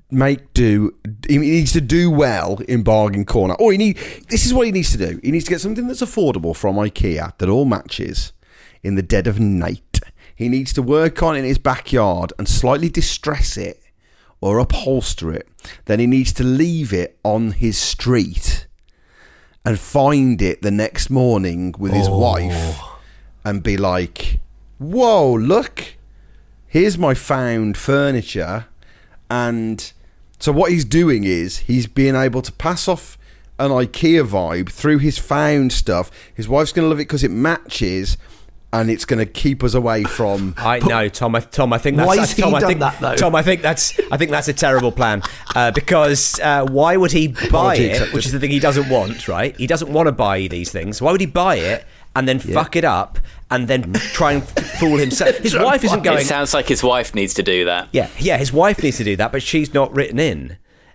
he needs to do well in Bargain Corner. This is what he needs to do. He needs to get something that's affordable from IKEA that all matches in the dead of night. He needs to work on it in his backyard and slightly distress it or upholster it. Then he needs to leave it on his street and find it the next morning with his wife and be like, whoa, look, here's my found furniture. And so what he's doing is he's being able to pass off an IKEA vibe through his found stuff. His wife's going to love it because it matches, and it's going to keep us away from. I know, Tom. I think that's. Why has he done that, though? Tom, I think that's a terrible plan because why would he buy it? Which is the thing he doesn't want, right? He doesn't want to buy these things. Why would he buy it and then fuck it up and then try and fool himself? His wife isn't going. It sounds like his wife needs to do that. Yeah. His wife needs to do that, but she's not written in.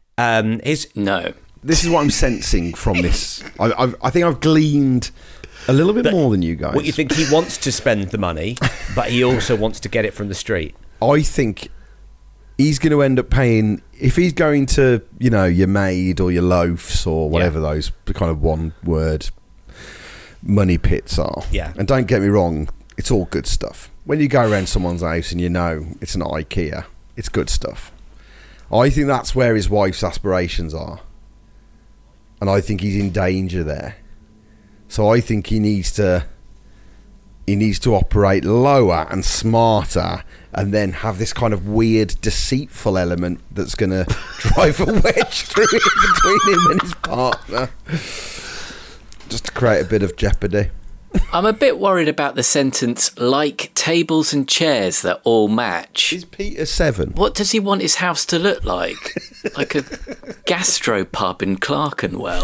No. This is what I'm sensing from this. I think I've gleaned a little bit more than you guys. What you think he wants to spend the money, but he also wants to get it from the street. I think he's going to end up paying, if he's going to, your Maid or your Loafs or whatever those kind of one word money pits are. Yeah. And don't get me wrong, it's all good stuff. When you go around someone's house and it's not IKEA, it's good stuff. I think that's where his wife's aspirations are. And I think he's in danger there. So I think he needs to operate lower and smarter and then have this kind of weird deceitful element that's going to drive a wedge through it between him and his partner. Just to create a bit of jeopardy. I'm a bit worried about the sentence, like tables and chairs that all match. Is Peter 7? What does he want his house to look like? Like a gastropub in Clerkenwell.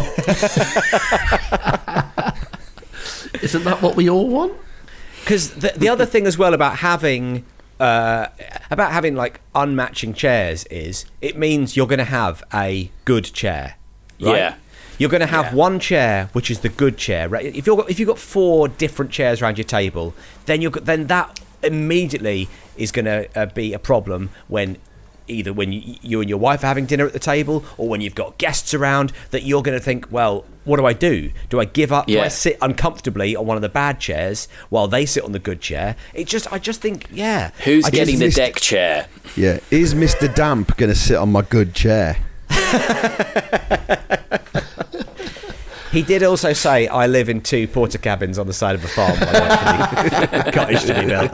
Isn't that what we all want? Because the other thing as well about having like unmatching chairs is it means you're going to have a good chair. Right? Yeah. You're going to have one chair, which is the good chair. Right? If you've got 4 different chairs around your table, then that immediately is going to be a problem when you and your wife are having dinner at the table, or when you've got guests around. That you're going to think, well, what do I do? Do I give up? Do I sit uncomfortably on one of the bad chairs while they sit on the good chair? I just think, who's getting the deck chair? Yeah, is Mr. Damp going to sit on my good chair? He did also say, I live in 2 porter cabins on the side of a farm while the cottage to be built.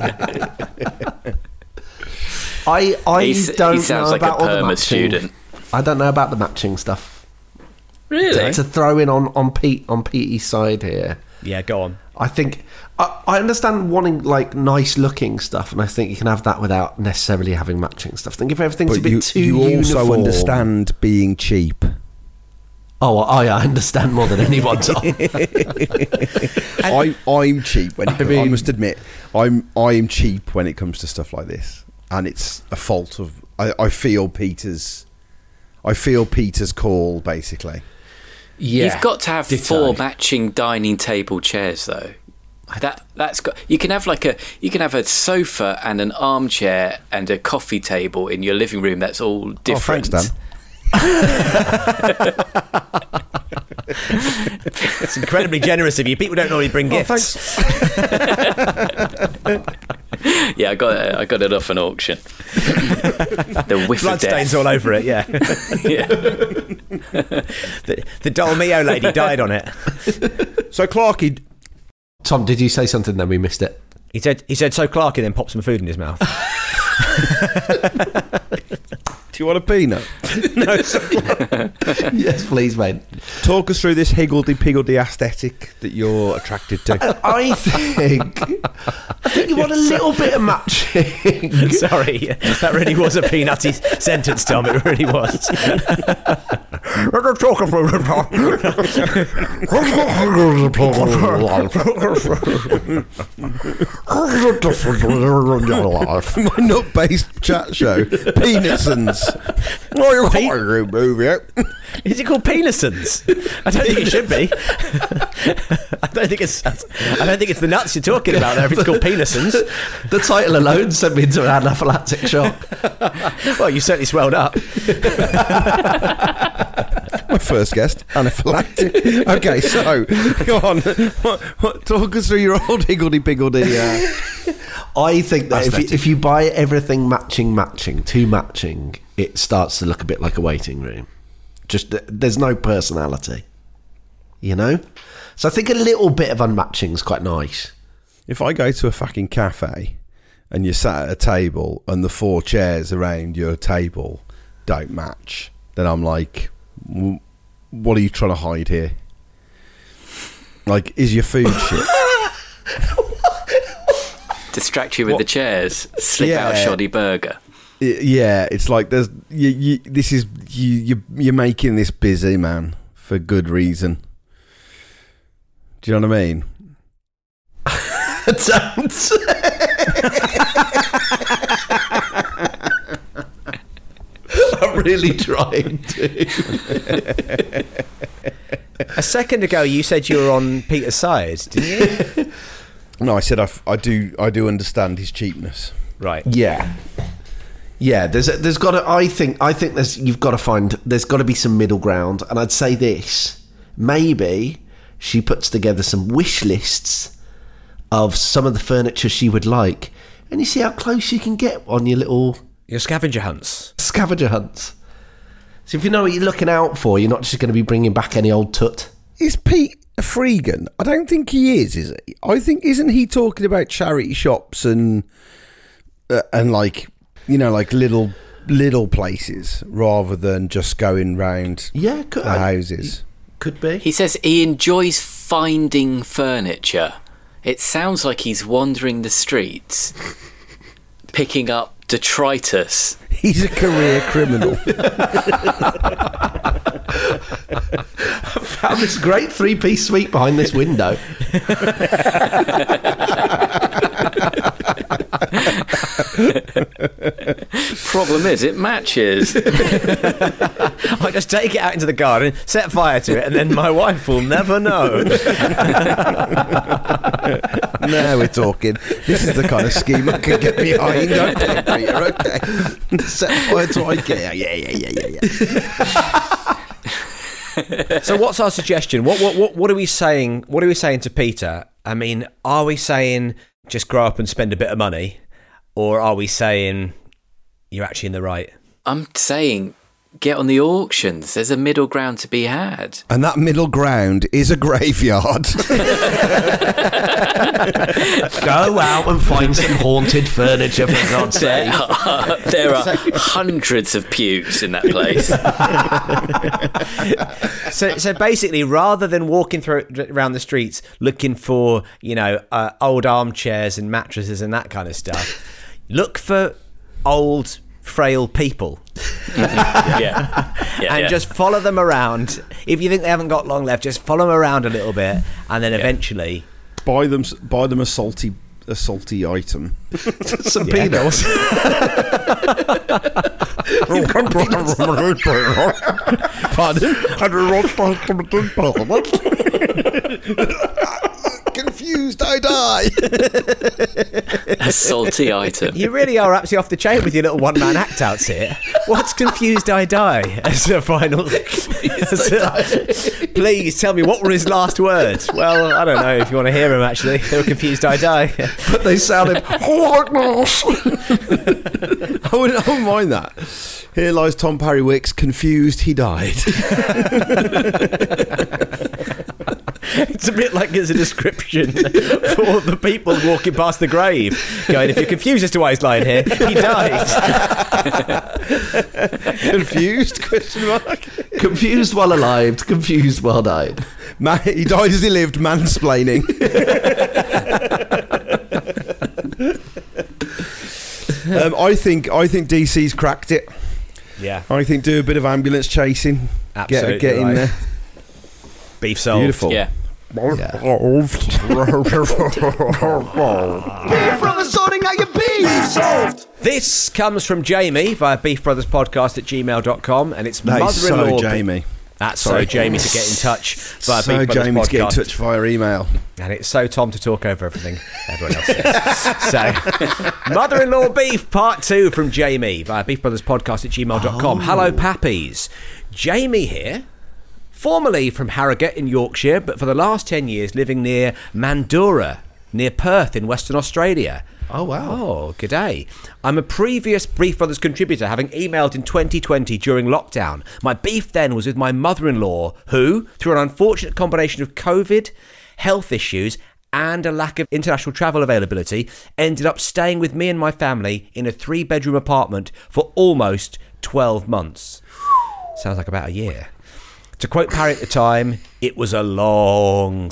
I don't he sounds know like about a all the perma matching. student. I don't know about the matching stuff. Really? To throw in on Petey's side here. Yeah, go on. I think I understand wanting like nice looking stuff, and I think you can have that without necessarily having matching stuff. I think if everything's a bit too you uniform, also understand being cheap. Oh, I understand more than anyone. Tom. I'm cheap when I mean- must admit I'm cheap when it comes to stuff like this, and it's a fault of I feel Peter's call basically. Yeah, You've got to have ditto. 4 matching dining table chairs, though. That's got. You can have a sofa and an armchair and a coffee table in your living room. That's all different. Oh, thanks, Dan. It's incredibly generous of you. People don't normally bring gifts. Yeah, I got it off an auction. The whiff of Bloodstains death. all over it, yeah. Yeah. The Dolmio lady died on it. So Clarky, Tom, did you say something? Then we missed it. He said, so Clarky then popped some food in his mouth. do you want a peanut? No, Yes, please, mate. Talk us through this higgledy-piggledy aesthetic that you're attracted to. I think you want a little bit of matching. sorry, that really was a peanutty sentence, Tom. It really was. My nut-based chat show, Penisons. Is it called Penisons? I don't think it should be. I don't think it's the nuts you're talking about there. If it's called Penisons, The title alone sent me into an anaphylactic shock. Well, you certainly swelled up. My first guest, anaphylactic. Okay, so go on. Talk us through your old higgledy-piggledy. I think that if you buy everything matching, too matching, it starts to look a bit like a waiting room. Just there's no personality, you know. So I think a little bit of unmatching is quite nice. If I go to a fucking cafe and you're sat at a table and the 4 chairs around your table don't match, then I'm like, what are you trying to hide here? Like, is your food shit? Distract you with the chairs. Slip out a shoddy burger. Yeah, it's like there's you're making this busy, man, for good reason. Do you know what I mean? Don't say. I'm really trying to. a second ago you said you were on Peter's side, didn't you? No, I said I do understand his cheapness. Right. Yeah. There's got to. I think you've got to find. There's got to be some middle ground, and I'd say this: maybe she puts together some wish lists of some of the furniture she would like, and you see how close you can get on your scavenger hunts. So if you know what you're looking out for, you're not just going to be bringing back any old tut. Is Pete a freegan? I don't think he is he? I think, isn't he talking about charity shops and like, you know, like little places rather than just going round the houses? Could be. He says he enjoys finding furniture. It sounds like he's wandering the streets, picking up detritus. He's a career criminal. I found this great 3-piece suite behind this window. Problem is, it matches. I just take it out into the garden, set fire to it, and then my wife will never know. Now we're talking. This is the kind of scheme I can get behind. Okay, Peter, okay. Set fire to IKEA. Yeah. So what's our suggestion? What are we saying? What are we saying to Peter? I mean, are we saying just grow up and spend a bit of money, or are we saying you're actually in the right? I'm saying get on the auctions. There's a middle ground to be had. And that middle ground is a graveyard. Go out and find some haunted furniture, for God's sake. There are hundreds of pews in that place. So basically, rather than walking around the streets looking for, old armchairs and mattresses and that kind of stuff, look for old, frail people. Just follow them around. If you think they haven't got long left, just follow them around a little bit, and then eventually buy them a salty item. Some peanuts. Pardon? Confused, I die. A salty item. You really are absolutely off the chain with your little one-man act outs here. What's confused, I die? As a final. Please tell me, what were his last words? Well, I don't know if you want to hear them, actually. They were confused, I die. But they sounded... I wouldn't mind that. Here lies Tom Parrywicks, confused, he died. It's a bit like it's a description for the people walking past the grave, going, if you're confused as to why he's lying here, he died. Confused? Question mark. Confused while alive, confused while died. He died as he lived, mansplaining. I think DC's cracked it. Yeah. I think do a bit of ambulance chasing. Absolutely get in there. Beef solved. Beautiful. Yeah. Beef Brothers sorting out your beef. Beef solved. This comes from Jamie via beefbrotherspodcast@gmail.com, and it's That is mother-in-law. so Jamie. That's so Jamie to get in touch via So Beef Brothers Jamie to get in Podcast. touch via email. And it's so Tom to talk over everything everyone else says. So, Mother-in-Law Beef Part 2 from Jamie via beefbrotherspodcast@gmail.com. Hello, Pappies. Jamie here, formerly from Harrogate in Yorkshire, but for the last 10 years living near Mandurah, near Perth in Western Australia. Oh, wow. Oh, g'day. I'm a previous Beef Brothers contributor, having emailed in 2020 during lockdown. My beef then was with my mother-in-law, who, through an unfortunate combination of COVID, health issues, and a lack of international travel availability, ended up staying with me and my family in a 3-bedroom apartment for almost 12 months. Sounds like about a year. To quote Parry at the time, it was a long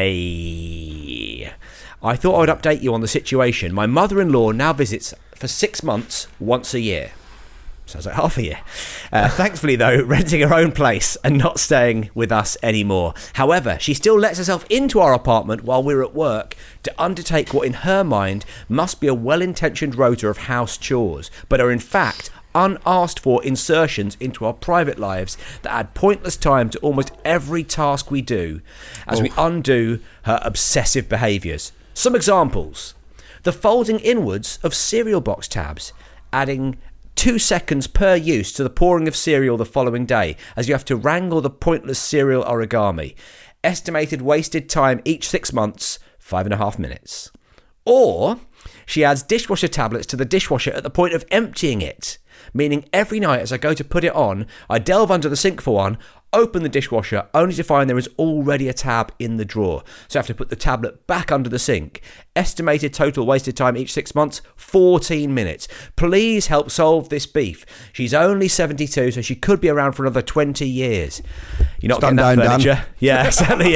stay. I thought I would update you on the situation. My mother-in-law now visits for 6 months once a year. Sounds like half a year. Thankfully, though, renting her own place and not staying with us anymore. However, she still lets herself into our apartment while we're at work to undertake what in her mind must be a well-intentioned rota of house chores, but are in fact unasked for insertions into our private lives that add pointless time to almost every task we do as we undo her obsessive behaviours. Some examples: the folding inwards of cereal box tabs, adding 2 seconds per use to the pouring of cereal the following day, as you have to wrangle the pointless cereal origami. Estimated wasted time each 6 months, 5.5 minutes. Or she adds dishwasher tablets to the dishwasher at the point of emptying it, meaning every night as I go to put it on, I delve under the sink for one, open the dishwasher, only to find there is already a tab in the drawer. So I have to put the tablet back under the sink. Estimated total wasted time each 6 months, 14 minutes. Please help solve this beef. She's only 72, so she could be around for another 20 years. You're not Stand getting that down, furniture? Dan. Yeah, exactly,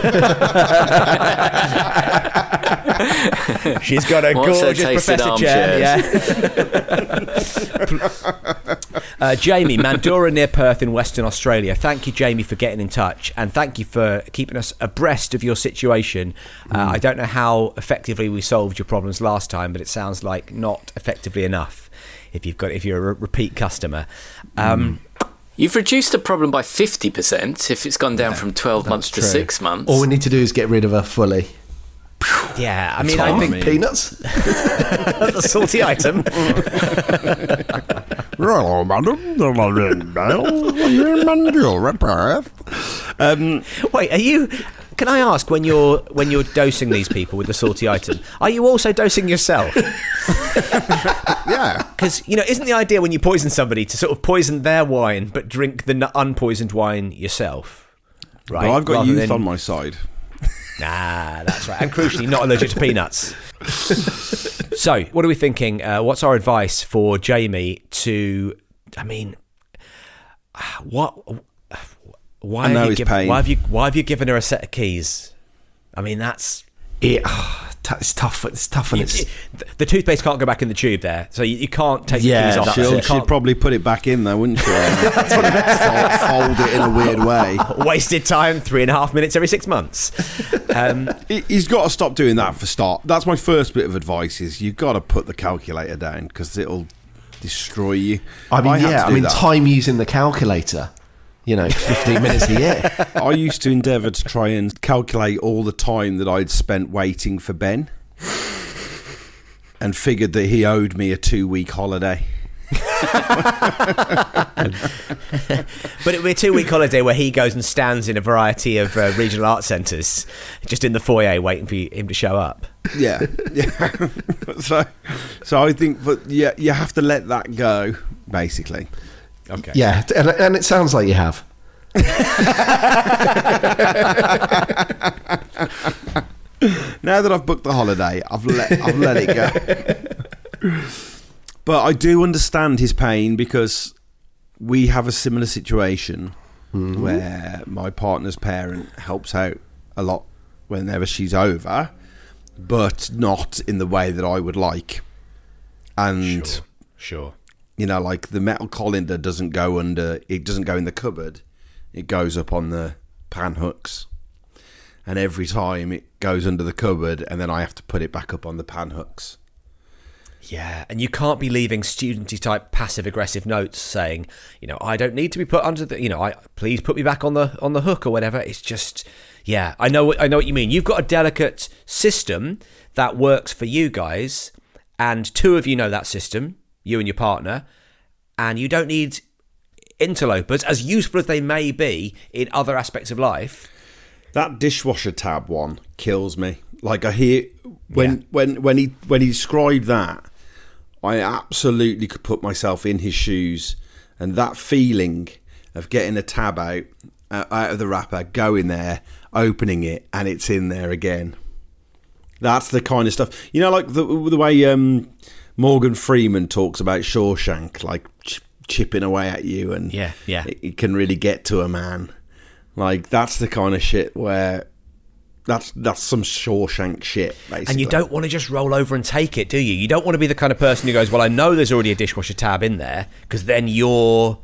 yes. She's got a What's her gorgeous taste in professor chair. Yeah. Jamie, Mandurah near Perth in Western Australia. Thank you, Jamie, for getting in touch, and thank you for keeping us abreast of your situation. I don't know how effectively we solved your problems last time, but it sounds like not effectively enough if you're a repeat customer. You've reduced the problem by 50% if it's gone down from 12 months to 6 months. All we need to do is get rid of her fully. Yeah, I mean, I think peanuts. the salty item. Wait, are you Can I ask, when you're dosing these people with the salty item, are you also dosing yourself? Yeah. Because, isn't the idea when you poison somebody to sort of poison their wine but drink the unpoisoned wine yourself? Right. Well, I've got youth on my side. Nah, that's right. And crucially, not allergic to peanuts. So, what are we thinking? What's our advice for Jamie to... Why have you given her a set of keys? That's it. It's tough. It's tough, and the toothpaste can't go back in the tube there, so you can't take the keys off. She'd probably put it back in there, wouldn't she? Fold it in a weird way. Wasted time. 3.5 minutes every 6 months. He's got to stop doing that for start. That's my first bit of advice: is you've got to put the calculator down because it'll destroy you. Time using the calculator. 15 minutes a year. I used to endeavour to try and calculate all the time that I'd spent waiting for Ben and figured that he owed me a 2-week holiday. But it'll be a 2-week holiday where he goes and stands in a variety of regional art centres just in the foyer waiting for him to show up. Yeah. So I think you have to let that go, basically. Okay. Yeah, and it sounds like you have. Now that I've booked the holiday, I've let it go. But I do understand his pain because we have a similar situation where my partner's parent helps out a lot whenever she's over, but not in the way that I would like. And sure. Like the metal colander doesn't go in the cupboard. It goes up on the pan hooks. And every time it goes under the cupboard and then I have to put it back up on the pan hooks. Yeah, and you can't be leaving studenty type passive aggressive notes saying, I don't need to be put under the, please put me back on the hook or whatever. It's just, yeah, I know what you mean. You've got a delicate system that works for you guys, and two of you know that system, you and your partner, and you don't need interlopers, as useful as they may be in other aspects of life. That dishwasher tab one kills me. Like I hear when he described that, I absolutely could put myself in his shoes, and that feeling of getting a tab out of the wrapper, going there, opening it, and it's in there again. That's the kind of stuff, like the way Morgan Freeman talks about Shawshank, like chipping away at you, and it can really get to a man. Like that's the kind of shit where that's some Shawshank shit, basically. And you don't want to just roll over and take it, do you? You don't want to be the kind of person who goes, well, I know there's already a dishwasher tab in there, because then you're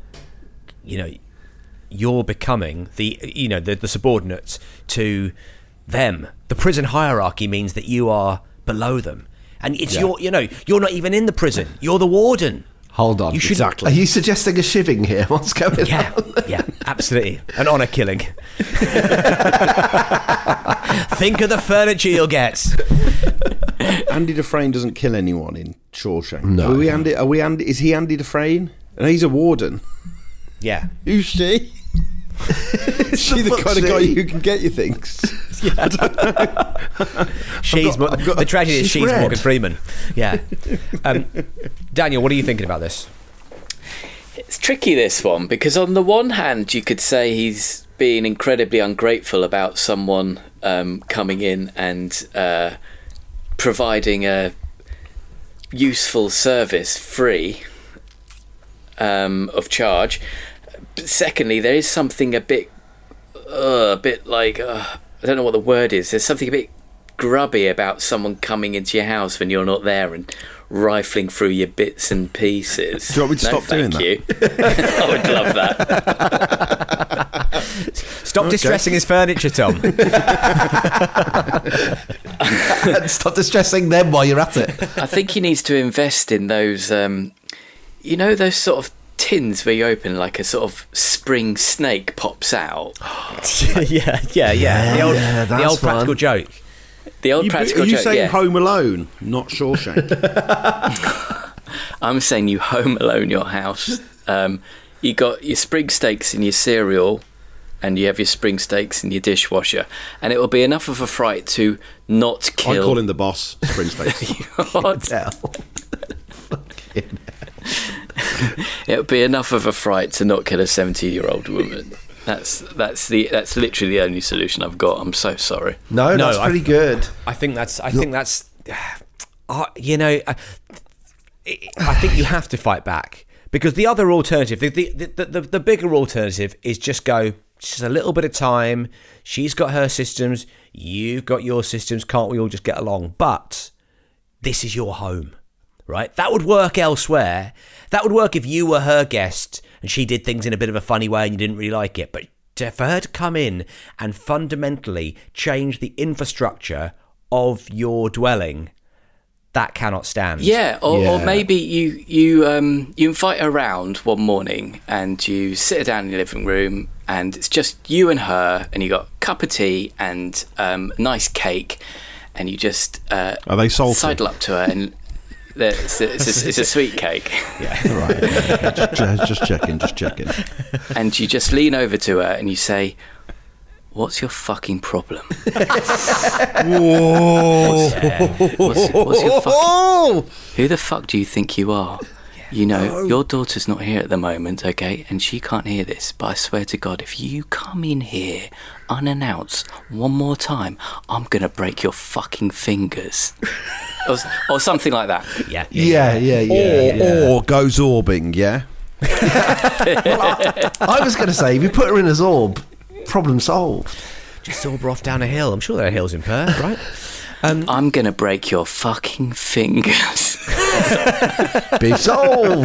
becoming the subordinates to them. The prison hierarchy means that you are below them. And it's you're not even in the prison. You're the warden. Hold on. Exactly. Are you suggesting a shivving here? What's going on? Yeah, absolutely. An honour killing. Think of the furniture you'll get. Andy Dufresne doesn't kill anyone in Shawshank. No. Are we Andy? Is he Andy Dufresne? And he's a warden. Yeah. Who's she? Is she the kind of guy who can get you things? Yeah, I don't know. The tragedy is she's red. Morgan Freeman. Yeah. Daniel, what are you thinking about this? It's tricky, this one, because on the one hand, you could say he's being incredibly ungrateful about someone coming in and providing a useful service free of charge. But secondly, there is something a bit like I don't know what the word is. There's something a bit grubby about someone coming into your house when you're not there and rifling through your bits and pieces. Do you want me to stop doing that? I would love that. Stop distressing his furniture, Tom. Stop distressing them while you're at it. I think he needs to invest in those, those sort of tins where you open, like a sort of spring snake pops out. Yeah. The old practical joke. The old practical joke. Are you saying Home Alone, not Shawshank? I'm saying you Home Alone your house. You got your spring steaks in your cereal, and you have your spring steaks in your dishwasher, and it will be enough of a fright to not kill. I call him the boss, spring steaks. It would be enough of a fright to not kill a 70-year-old woman. That's literally the only solution I've got. I'm so sorry. No, that's pretty good. I think that's you know, I think you have to fight back, because the other alternative, the bigger alternative, is just go. Just a little bit of time. She's got her systems. You've got your systems. Can't we all just get along? But this is your home, right? That would work elsewhere. That would work if you were her guest and she did things in a bit of a funny way and you didn't really like it. But for her to come in and fundamentally change the infrastructure of your dwelling, that cannot stand. Or maybe you invite her around one morning and you sit her down in your living room and it's just you and her, and you got a cup of tea and nice cake, and you just are they salty? Sidle up to her, and it's a sweet cake. Yeah, right. Just checking. And you just lean over to her and you say, "What's your fucking problem?" Whoa. What's your fucking... Who the fuck do you think you are? You know, your daughter's not here at the moment, okay? And she can't hear this. But I swear to God, if you come in here unannounced one more time, I'm going to break your fucking fingers. or something like that. Yeah. Or go zorbing, yeah? Well, I was going to say, if you put her in a zorb, problem solved. Just zorb her off down a hill. I'm sure there are hills in Perth, right? I'm going to break your fucking fingers. Be solved.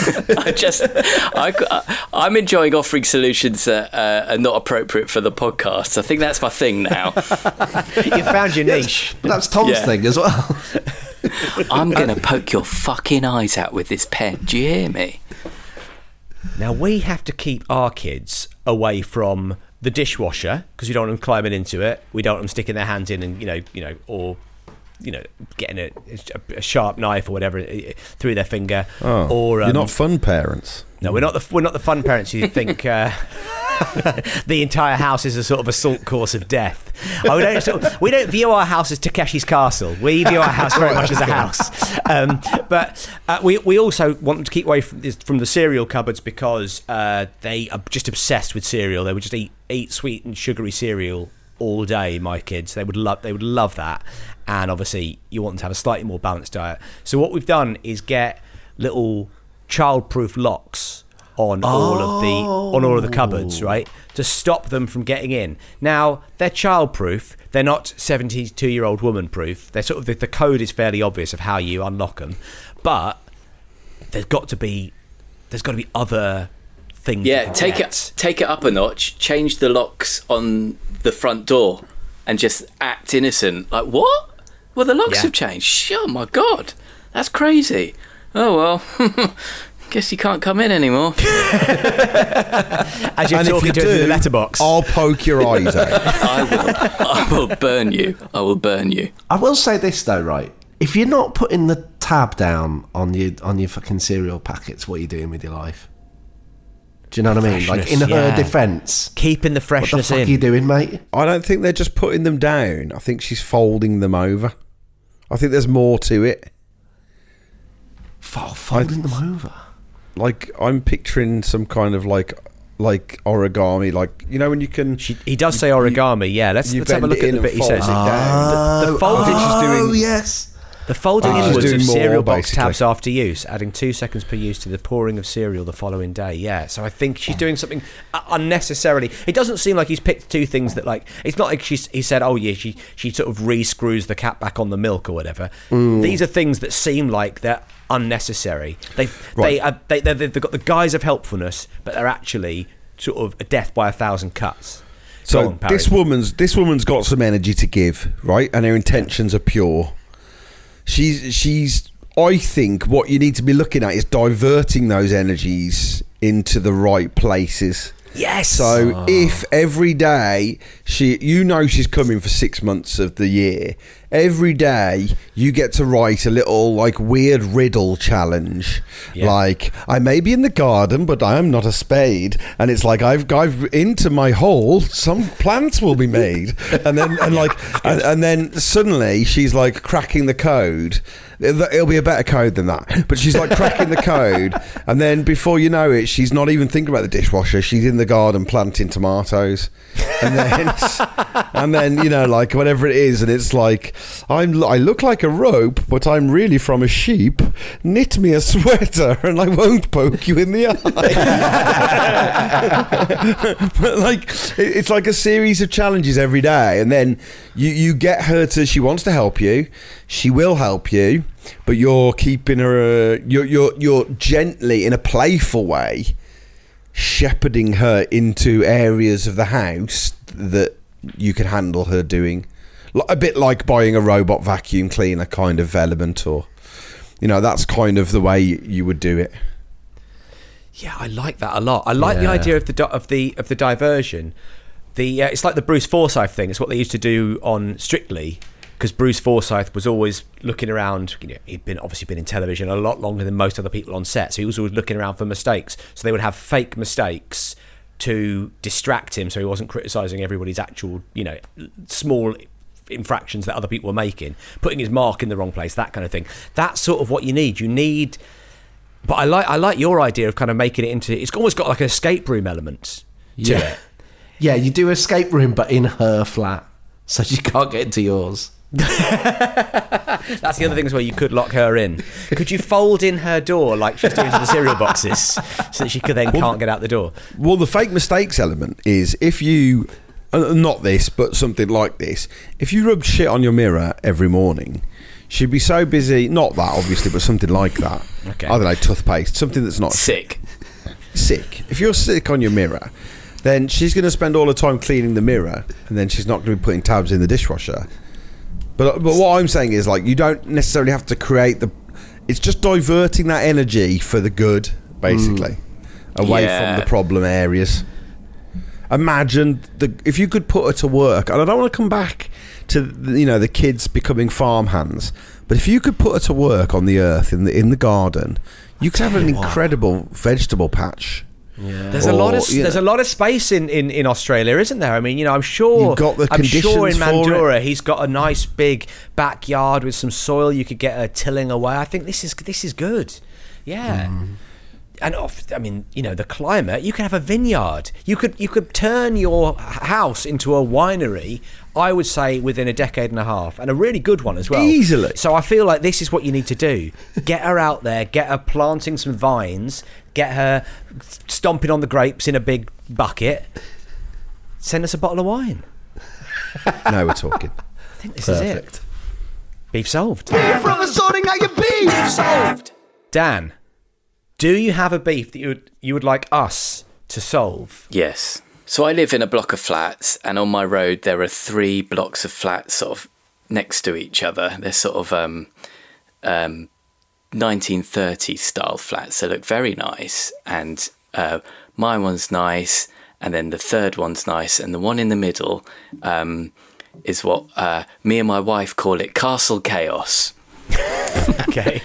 I'm enjoying offering solutions that are not appropriate for the podcast. I think that's my thing now. You found your niche. That's Tom's thing as well. I'm going to poke your fucking eyes out with this pen. Do you hear me? Now, we have to keep our kids away from the dishwasher because we don't want them climbing into it. We don't want them sticking their hands in and, or getting a sharp knife or whatever through their finger. Oh, or you're not fun parents. No, we're not the fun parents who think the entire house is a sort of assault course of death. We don't view our house as Takeshi's Castle. We view our house very much as a house. But we also want them to keep away from the cereal cupboards because they are just obsessed with cereal. They would just eat sweet and sugary cereal all day. My kids, they would love that. And obviously, you want them to have a slightly more balanced diet. So what we've done is get little child-proof locks on all of the cupboards, right, to stop them from getting in. Now, they're child-proof. They're not 72-year-old woman-proof. They're sort of the code is fairly obvious of how you unlock them, but there's got to be other things. Yeah, take it up a notch. Change the locks on the front door, and just act innocent. Like, what? Well, the locks have changed. Oh my God, that's crazy. Oh well. Guess you can't come in anymore. As you're talking to the letterbox, I'll poke your eyes out. I will burn you. I will burn you. I will say this though, right? If you're not putting the tab down on your fucking cereal packets, what are you doing with your life? Do you know what I mean? Like, in her defence, keeping the freshness in. What the fuck are you doing, mate? I don't think they're just putting them down. I think she's folding them over. I think there's more to it. Folding them over? Like, I'm picturing some kind of like origami, like, you know when you can... He does say origami, yeah. Let's have a look at the bit he says. The folding... Oh, yes. The folding inwards of more, cereal box basically. tabs after use, adding 2 seconds per use to the pouring of cereal the following day. Yeah, so I think she's doing something unnecessarily. It doesn't seem like he's picked two things that, like, it's not like he said, oh yeah, she sort of re-screws the cap back on the milk or whatever. These are things that seem like they're unnecessary. They've got the guise of helpfulness, but they're actually sort of a death by 1,000 cuts. So this woman's got some energy to give, right? And her intentions are pure. She's. I think what you need to be looking at is diverting those energies into the right places. Yes. So if every day she's coming for 6 months of the year, every day you get to write a little like weird riddle challenge. Like, I may be in the garden, but I am not a spade. And it's like, I've into my hole, some plants will be made. And then suddenly she's like cracking the code. It'll be a better code than that. But she's like cracking the code. And then before you know it, she's not even thinking about the dishwasher. She's in the garden planting tomatoes. And then, you know, like whatever it is. And it's like, I look like a rope, but I'm really from a sheep. Knit me a sweater and I won't poke you in the eye. But like, it's like a series of challenges every day. And then you get her to, she wants to help you. She will help you, but you're keeping her, you're gently, in a playful way, shepherding her into areas of the house that you can handle her doing. A bit like buying a robot vacuum cleaner kind of element, or, you know, that's kind of the way you would do it. Yeah, I like that a lot. I like the idea of the diversion. It's like the Bruce Forsyth thing. It's what they used to do on Strictly, because Bruce Forsyth was always looking around. You know, he'd obviously been in television a lot longer than most other people on set, so he was always looking around for mistakes. So they would have fake mistakes to distract him, so he wasn't criticising everybody's actual, you know, small infractions that other people were making, putting his mark in the wrong place, that kind of thing. That's sort of what you need. But I like your idea of kind of making it into, it's almost got like an escape room element to it. Yeah, you do escape room, but in her flat, so she can't get into yours. That's the other thing as well. You could lock her in. Could you fold in her door like she's doing to the cereal boxes, so that she could then can't get out the door? Well, the fake mistakes element is, if you, not this, but something like this, if you rubbed shit on your mirror every morning, she'd be so busy, not that obviously, but something like that. Okay. I don't know, toothpaste, something that's not sick. If you're sick on your mirror, then she's going to spend all her time cleaning the mirror, and then she's not going to be putting tabs in the dishwasher. But what I'm saying is, like, you don't necessarily have to create it's just diverting that energy for the good, basically, away from the problem areas. Imagine if you could put her to work, and I don't want to come back to, you know, the kids becoming farmhands, but if you could put her to work on the earth in the garden, you could have an incredible vegetable patch. Yeah. There's a lot of space in Australia, isn't there? I mean, you know, I'm sure in Mandurah he's got a nice big backyard with some soil you could get her tilling away. I think this is good. Yeah. And I mean, you know, the climate, you could have a vineyard. You could turn your house into a winery, I would say, within a decade and a half, and a really good one as well. Easily. So I feel like this is what you need to do. Get her out there, get her planting some vines, get her stomping on the grapes in a big bucket. Send us a bottle of wine. Now we're talking. I think this is it. Beef solved. Beef from the sorting out your beef. Beef solved. Dan, do you have a beef that you would like us to solve? Yes. So I live in a block of flats, and on my road there are 3 blocks of flats sort of next to each other. They're sort of 1930s style flats. They look very nice, and my one's nice, and then the third one's nice, and the one in the middle is what me and my wife call it Castle Chaos. Okay.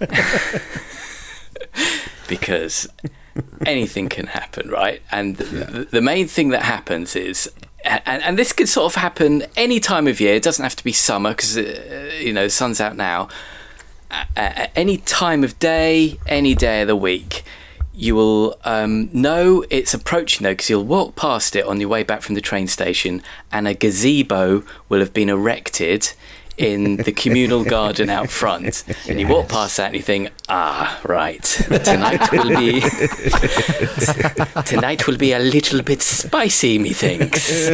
Because anything can happen, right? And the main thing that happens is, and this could sort of happen any time of year. It doesn't have to be summer, because you know, the sun's out now. Any time of day, any day of the week, you will know it's approaching, though, because you'll walk past it on your way back from the train station, and a gazebo will have been erected in the communal garden out front. And you walk past that and you think, right, tonight will be a little bit spicy, methinks.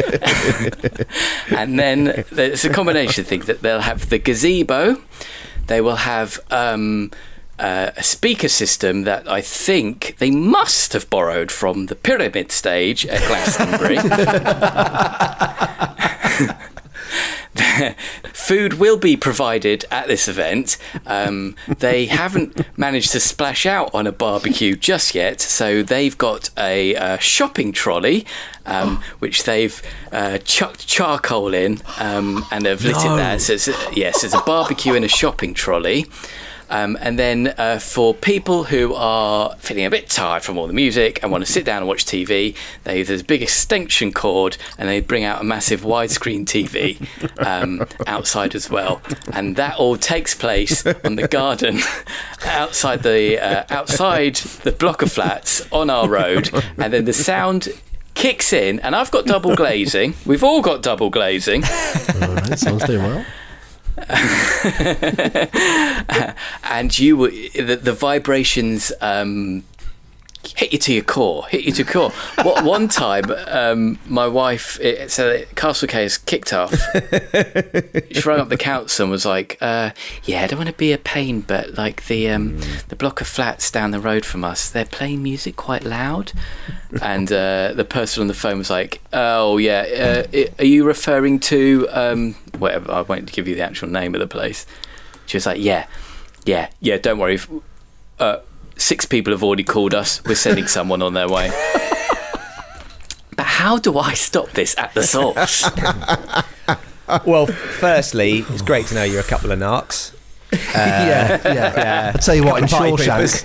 And then there's a combination of things, that they'll have the gazebo, they will have a speaker system that I think they must have borrowed from the pyramid stage at Glastonbury. food will be provided at this event. They haven't managed to splash out on a barbecue just yet, so they've got a shopping trolley, which they've chucked charcoal in and have lit it there. So it's a barbecue in a shopping trolley. And then for people who are feeling a bit tired from all the music and want to sit down and watch TV, there's a big extension cord, and they bring out a massive widescreen TV outside as well. And that all takes place on the garden outside the block of flats on our road. And then the sound kicks in, and I've got double glazing. We've all got double glazing. All right, sounds doing well. And the vibrations hit you to your core. One time, my wife, Castle Case kicked off. She rang up the council and was like, I don't want to be a pain, but like the block of flats down the road from us, they're playing music quite loud. And the person on the phone was like, oh yeah, are you referring to whatever? I won't give you the actual name of the place. She was like, yeah, don't worry. 6 people have already called us. We're sending someone on their way. But how do I stop this at the source? Well, firstly, it's great to know you're a couple of narcs. I'll tell you what, in Shawshank.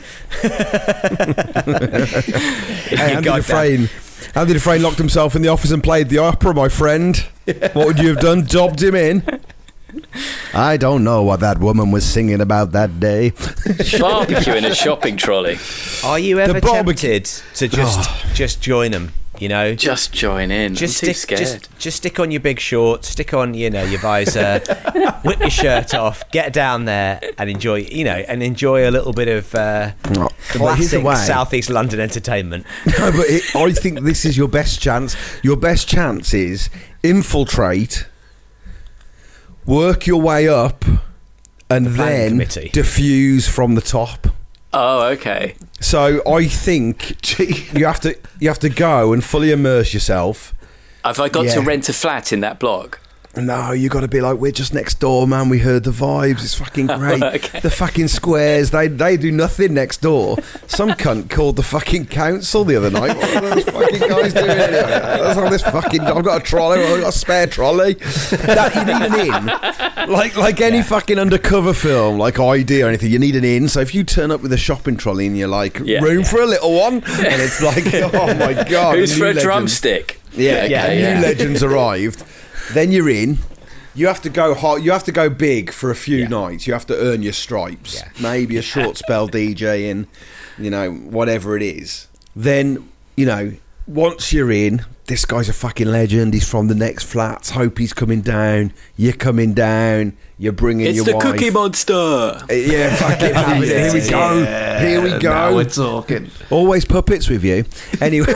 Andy Dufresne locked himself in the office and played the opera, my friend. What would you have done? Dobbed him in? I don't know what that woman was singing about that day. Barbecue in a shopping trolley. Are you ever tempted to just join them? You know, just join in. Just stick on your big shorts, stick on your visor, whip your shirt off, get down there and enjoy a little bit of classic Southeast London entertainment. No, but I think this is your best chance. Your best chance is infiltrate, work your way up, and then diffuse from the top. Oh, okay. So I think you have to go and fully immerse yourself. Have I got to rent a flat in that block? No, you got to be like, we're just next door, man. We heard the vibes. It's fucking great. Okay. The fucking squares, they do nothing next door. Some cunt called the fucking council the other night. What are those fucking guys doing anyway? That's all this fucking. I've got a trolley. I've got a spare trolley. You need an in, like any fucking undercover film, like ID or anything. You need an in. So if you turn up with a shopping trolley and you're like, room for a little one, and it's like, oh my god, who's for a drumstick? New legends arrived. Then you're in. You have to go hot. You have to go big for a few nights. You have to earn your stripes. Yeah. Maybe a short spell DJing, whatever it is. Then, once you're in, this guy's a fucking legend. He's from the next flats. Hope he's coming down. You're coming down. You're bringing your wife. It's the Cookie Monster. Yeah, fucking here we go. Yeah, here we go. Now we're talking. Always puppets with you. Anyway.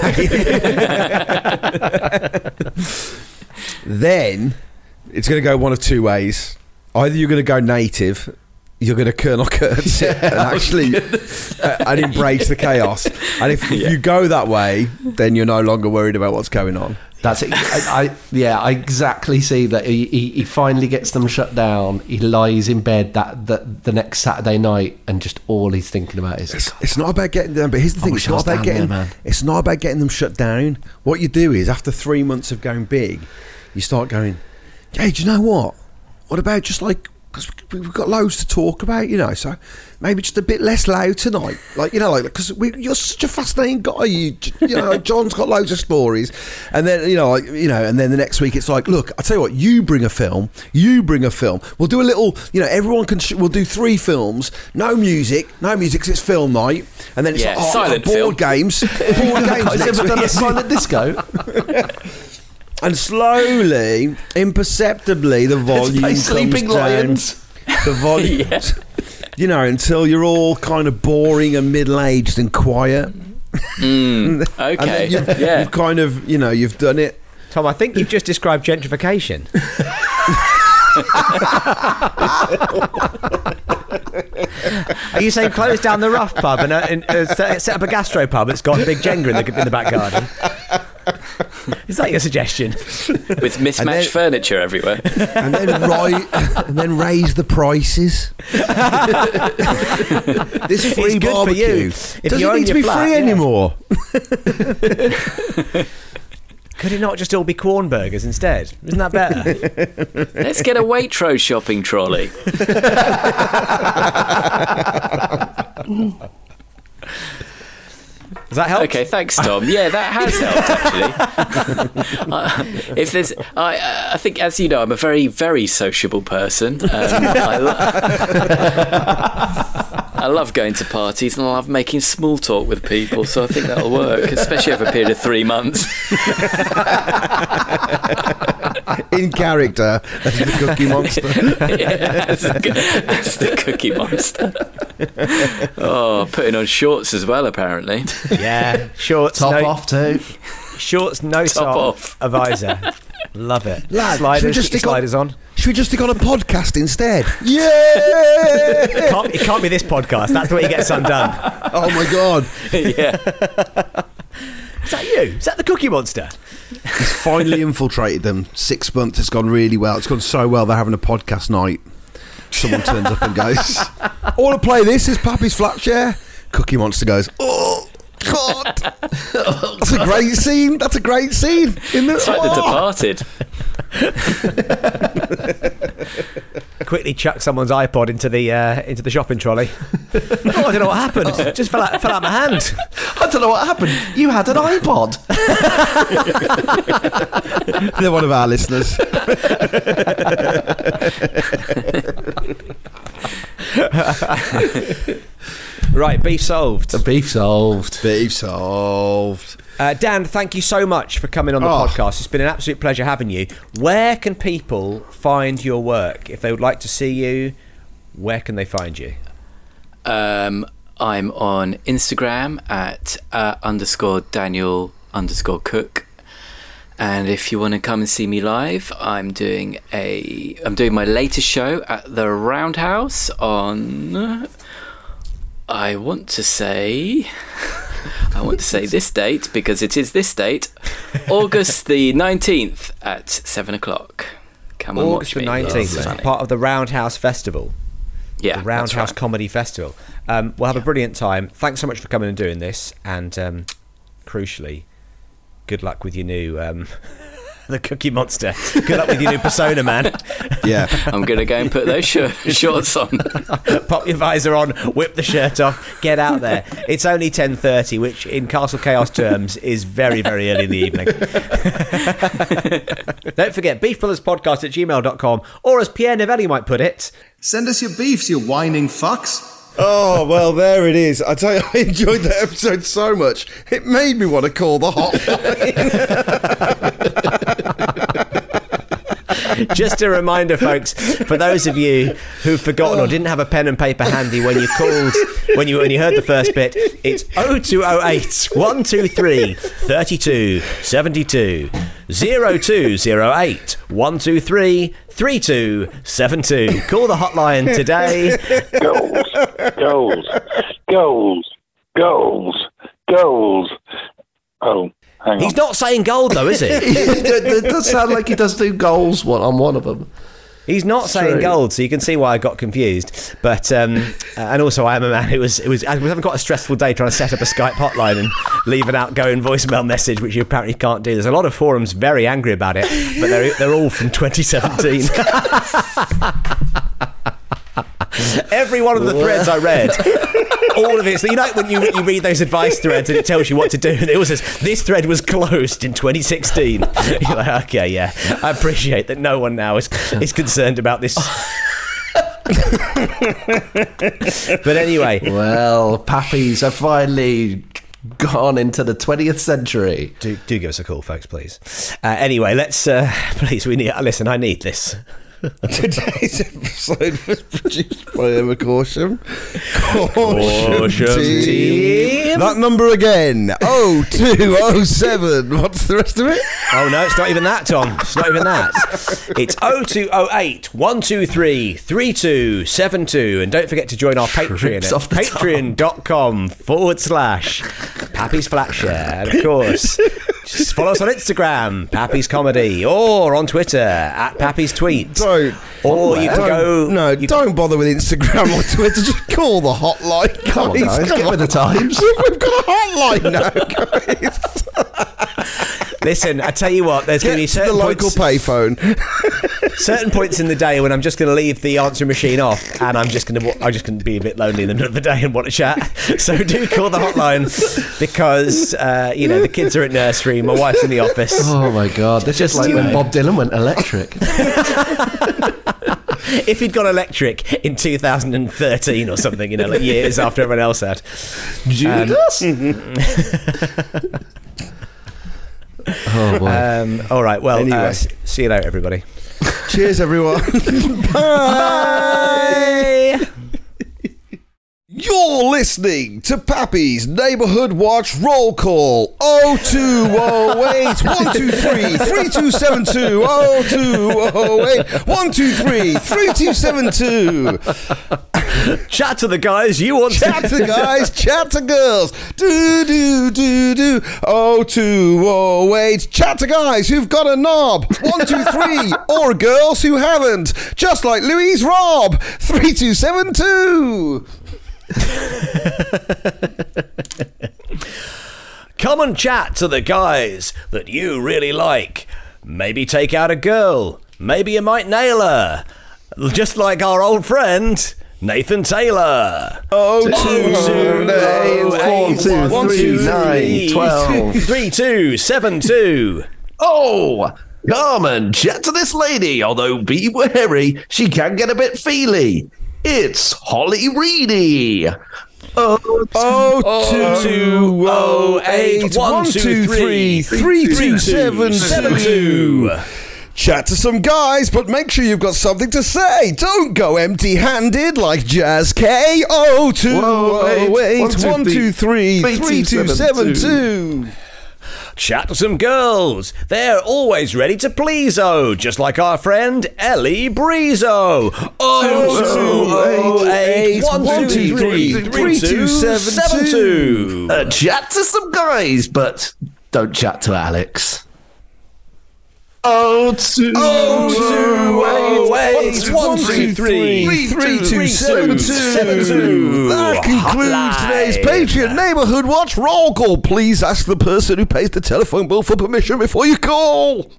Then it's going to go one of two ways. Either you're going to go native, you're going to Colonel Kurtz it and actually and embrace the chaos. And if you go that way, then you're no longer worried about what's going on. That's it. I exactly see that. He finally gets them shut down. He lies in bed the next Saturday night, and just all he's thinking about is it's not about getting them. But here's the thing: it's not about getting them shut down. What you do is, after 3 months of going big, you start going, hey, do you know what? What about just because we've got loads to talk about, so maybe just a bit less loud tonight. Because you're such a fascinating guy. John's got loads of stories. And then, and then the next week it's like, look, I'll tell you what, you bring a film. We'll do a little, everyone we'll do 3 films. No music, because it's film night. And then it's silent board games. Board games. Has ever done a silent disco? And slowly, imperceptibly, the volume comes Sleeping down. Lions. The volume, until you're all kind of boring and middle-aged and quiet. Okay. And then you've kind of, you've done it. Tom, I think you've just described gentrification. Are you saying close down the Rough pub and set up a gastro pub that's got a big Jenga in the back garden? Is that your suggestion? With mismatched furniture everywhere. And then raise the prices. This free good barbecue for you. If doesn't you own need to your be flat, free anymore. Could it not just all be Quorn burgers instead? Isn't that better? Let's get a Waitrose shopping trolley. Does that help? Okay, thanks, Tom. Yeah, that has helped actually. If there's, I think, as you know, I'm a very, very sociable person. I love going to parties and I love making small talk with people, so I think that'll work, especially over a period of 3 months. In character as the Cookie Monster. Yeah, as the Cookie Monster. Oh, putting on shorts as well, apparently. Yeah, shorts. Top off too. Shorts, no Top top, off. a visor. Love it. Lad, Sliders, should we just stick your stick on- sliders on. Should we just stick on a podcast instead? Yeah! It can't be this podcast. That's the way it gets undone. Oh my God. Yeah. Is that you? Is that the Cookie Monster? He's finally infiltrated them. 6 months, it's gone really well. It's gone so well, they're having a podcast night. Someone turns up and goes, I want to play this. Is Pappy's Flat Share? Cookie Monster goes, oh, God. That's a great scene. That's a greght scene. It's like The Departed. Quickly chuck someone's iPod into the shopping trolley. Oh, I don't know what happened. It just fell out my hand. I don't know what happened. You had an iPod. They're one of our listeners. Right, beef solved. Beef solved. Beef solved. Dan, thank you so much for coming on the podcast. It's been an absolute pleasure having you. Where can people find your work? If they would like to see you, where can they find you? I'm on Instagram at _Daniel_Cook. And if you want to come and see me live, I'm doing my latest show at the Roundhouse on, I want to say this date because it is this date, August the 19th at 7:00. Come and August watch the me. 19th, Funny. part of the Roundhouse Festival. Yeah, the Roundhouse that's right. Comedy Festival. We'll have a brilliant time. Thanks so much for coming and doing this. And crucially, good luck with your new the Cookie Monster. Good luck with your new persona, man. Yeah. I'm going to go and put those shorts on. Pop your visor on, whip the shirt off, get out there. It's only 10:30, which in Castle Chaos terms is very, very early in the evening. Don't forget, beefbrotherspodcast@gmail.com, or as Pierre Novelli might put it, Send us your beefs, you whining fucks. Oh, well, there it is. I tell you, I enjoyed that episode so much. It made me want to call the hotline. Just a reminder, folks, for those of you who've forgotten or didn't have a pen and paper handy when you called, when you heard the first bit, it's 0208 123 32 72 0208 123 3272. Call the hotline today. Goals. Oh, hang on. He's not saying gold, though, is he? It does sound like he does do goals on one of them. He's not saying true. gold, so you can see why I got confused. But and also, I am a man who was having quite a stressful day trying to set up a Skype hotline and leave an outgoing voicemail message, which you apparently can't do. There's a lot of forums very angry about it, but they're all from 2017. Every one of the threads I read, all of it. So you know when you read those advice threads and it tells you what to do, and it also says this thread was closed in 2016. You're like, okay, yeah, I appreciate that no one now is concerned about this. But anyway, well, Pappies have finally gone into the 20th century. Do give us a call, folks, please. Anyway, let's please. We need. Listen, I need this. Today's episode was produced by Emma Corsham. Corsham team. That number again, 0207. What's the rest of it? Oh no, it's not even that, Tom. It's not even that. It's 0208 123 3272. And don't forget to join our Patreon at patreon.com/Pappy's Flat Share. And of course, Just follow us on Instagram, Pappy's Comedy, or on Twitter at Pappy's Tweet. Don't bother with Instagram or Twitter. Just call the hotline, guys. Come on, guys. Get with the times. We've got a hotline now, guys. Listen, I tell you what, there's going to be certain the local payphone. Certain points in the day when I'm just going to leave the answering machine off, and I'm just going to be a bit lonely in the middle of the day and want to chat. So do call the hotline because the kids are at nursery, my wife's in the office. Oh my God, this is like when Bob Dylan went electric. If he'd gone electric in 2013 or something, like years after everyone else had. Judas. Oh boy. All right. Well, Anyway. see you later, everybody. Cheers, everyone. Bye. You're listening to Pappy's Neighbourhood Watch Roll Call. 0208 123 3272. 0208 123 3272. Chat to the guys you want Chat to guys, chat to girls. Do, do, do, do. 0208. Chat to guys who've got a knob. 123. Or girls who haven't. Just like Louise Robb. 3272. Come and chat to the guys that you really like. Maybe take out a girl. Maybe you might nail her. Just like our old friend Nathan Taylor. 3272. Oh, come and chat to this lady. Although be wary, she can get a bit feely. It's Holly Reedy. 0208 123 3272. Chat to some guys, but make sure you've got something to say. Don't go empty-handed like Jazz K. 0208 123 3272. Chat to some girls. They're always ready to please-o, just like our friend Ellie Breezo. 0208 123 3272. Chat to some guys, but don't chat to Alex. 0208 123 3272. That concludes today's Patreon Neighbourhood Watch Roll Call. Please ask the person who pays the telephone bill for permission before you call.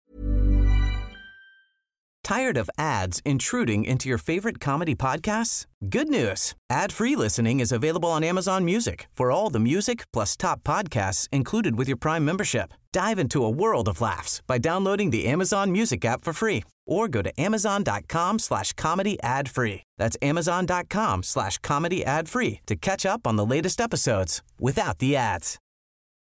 Tired of ads intruding into your favorite comedy podcasts? Good news. Ad-free listening is available on Amazon Music for all the music plus top podcasts included with your Prime membership. Dive into a world of laughs by downloading the Amazon Music app for free or go to amazon.com/comedy ad-free. That's amazon.com/comedy ad-free to catch up on the latest episodes without the ads.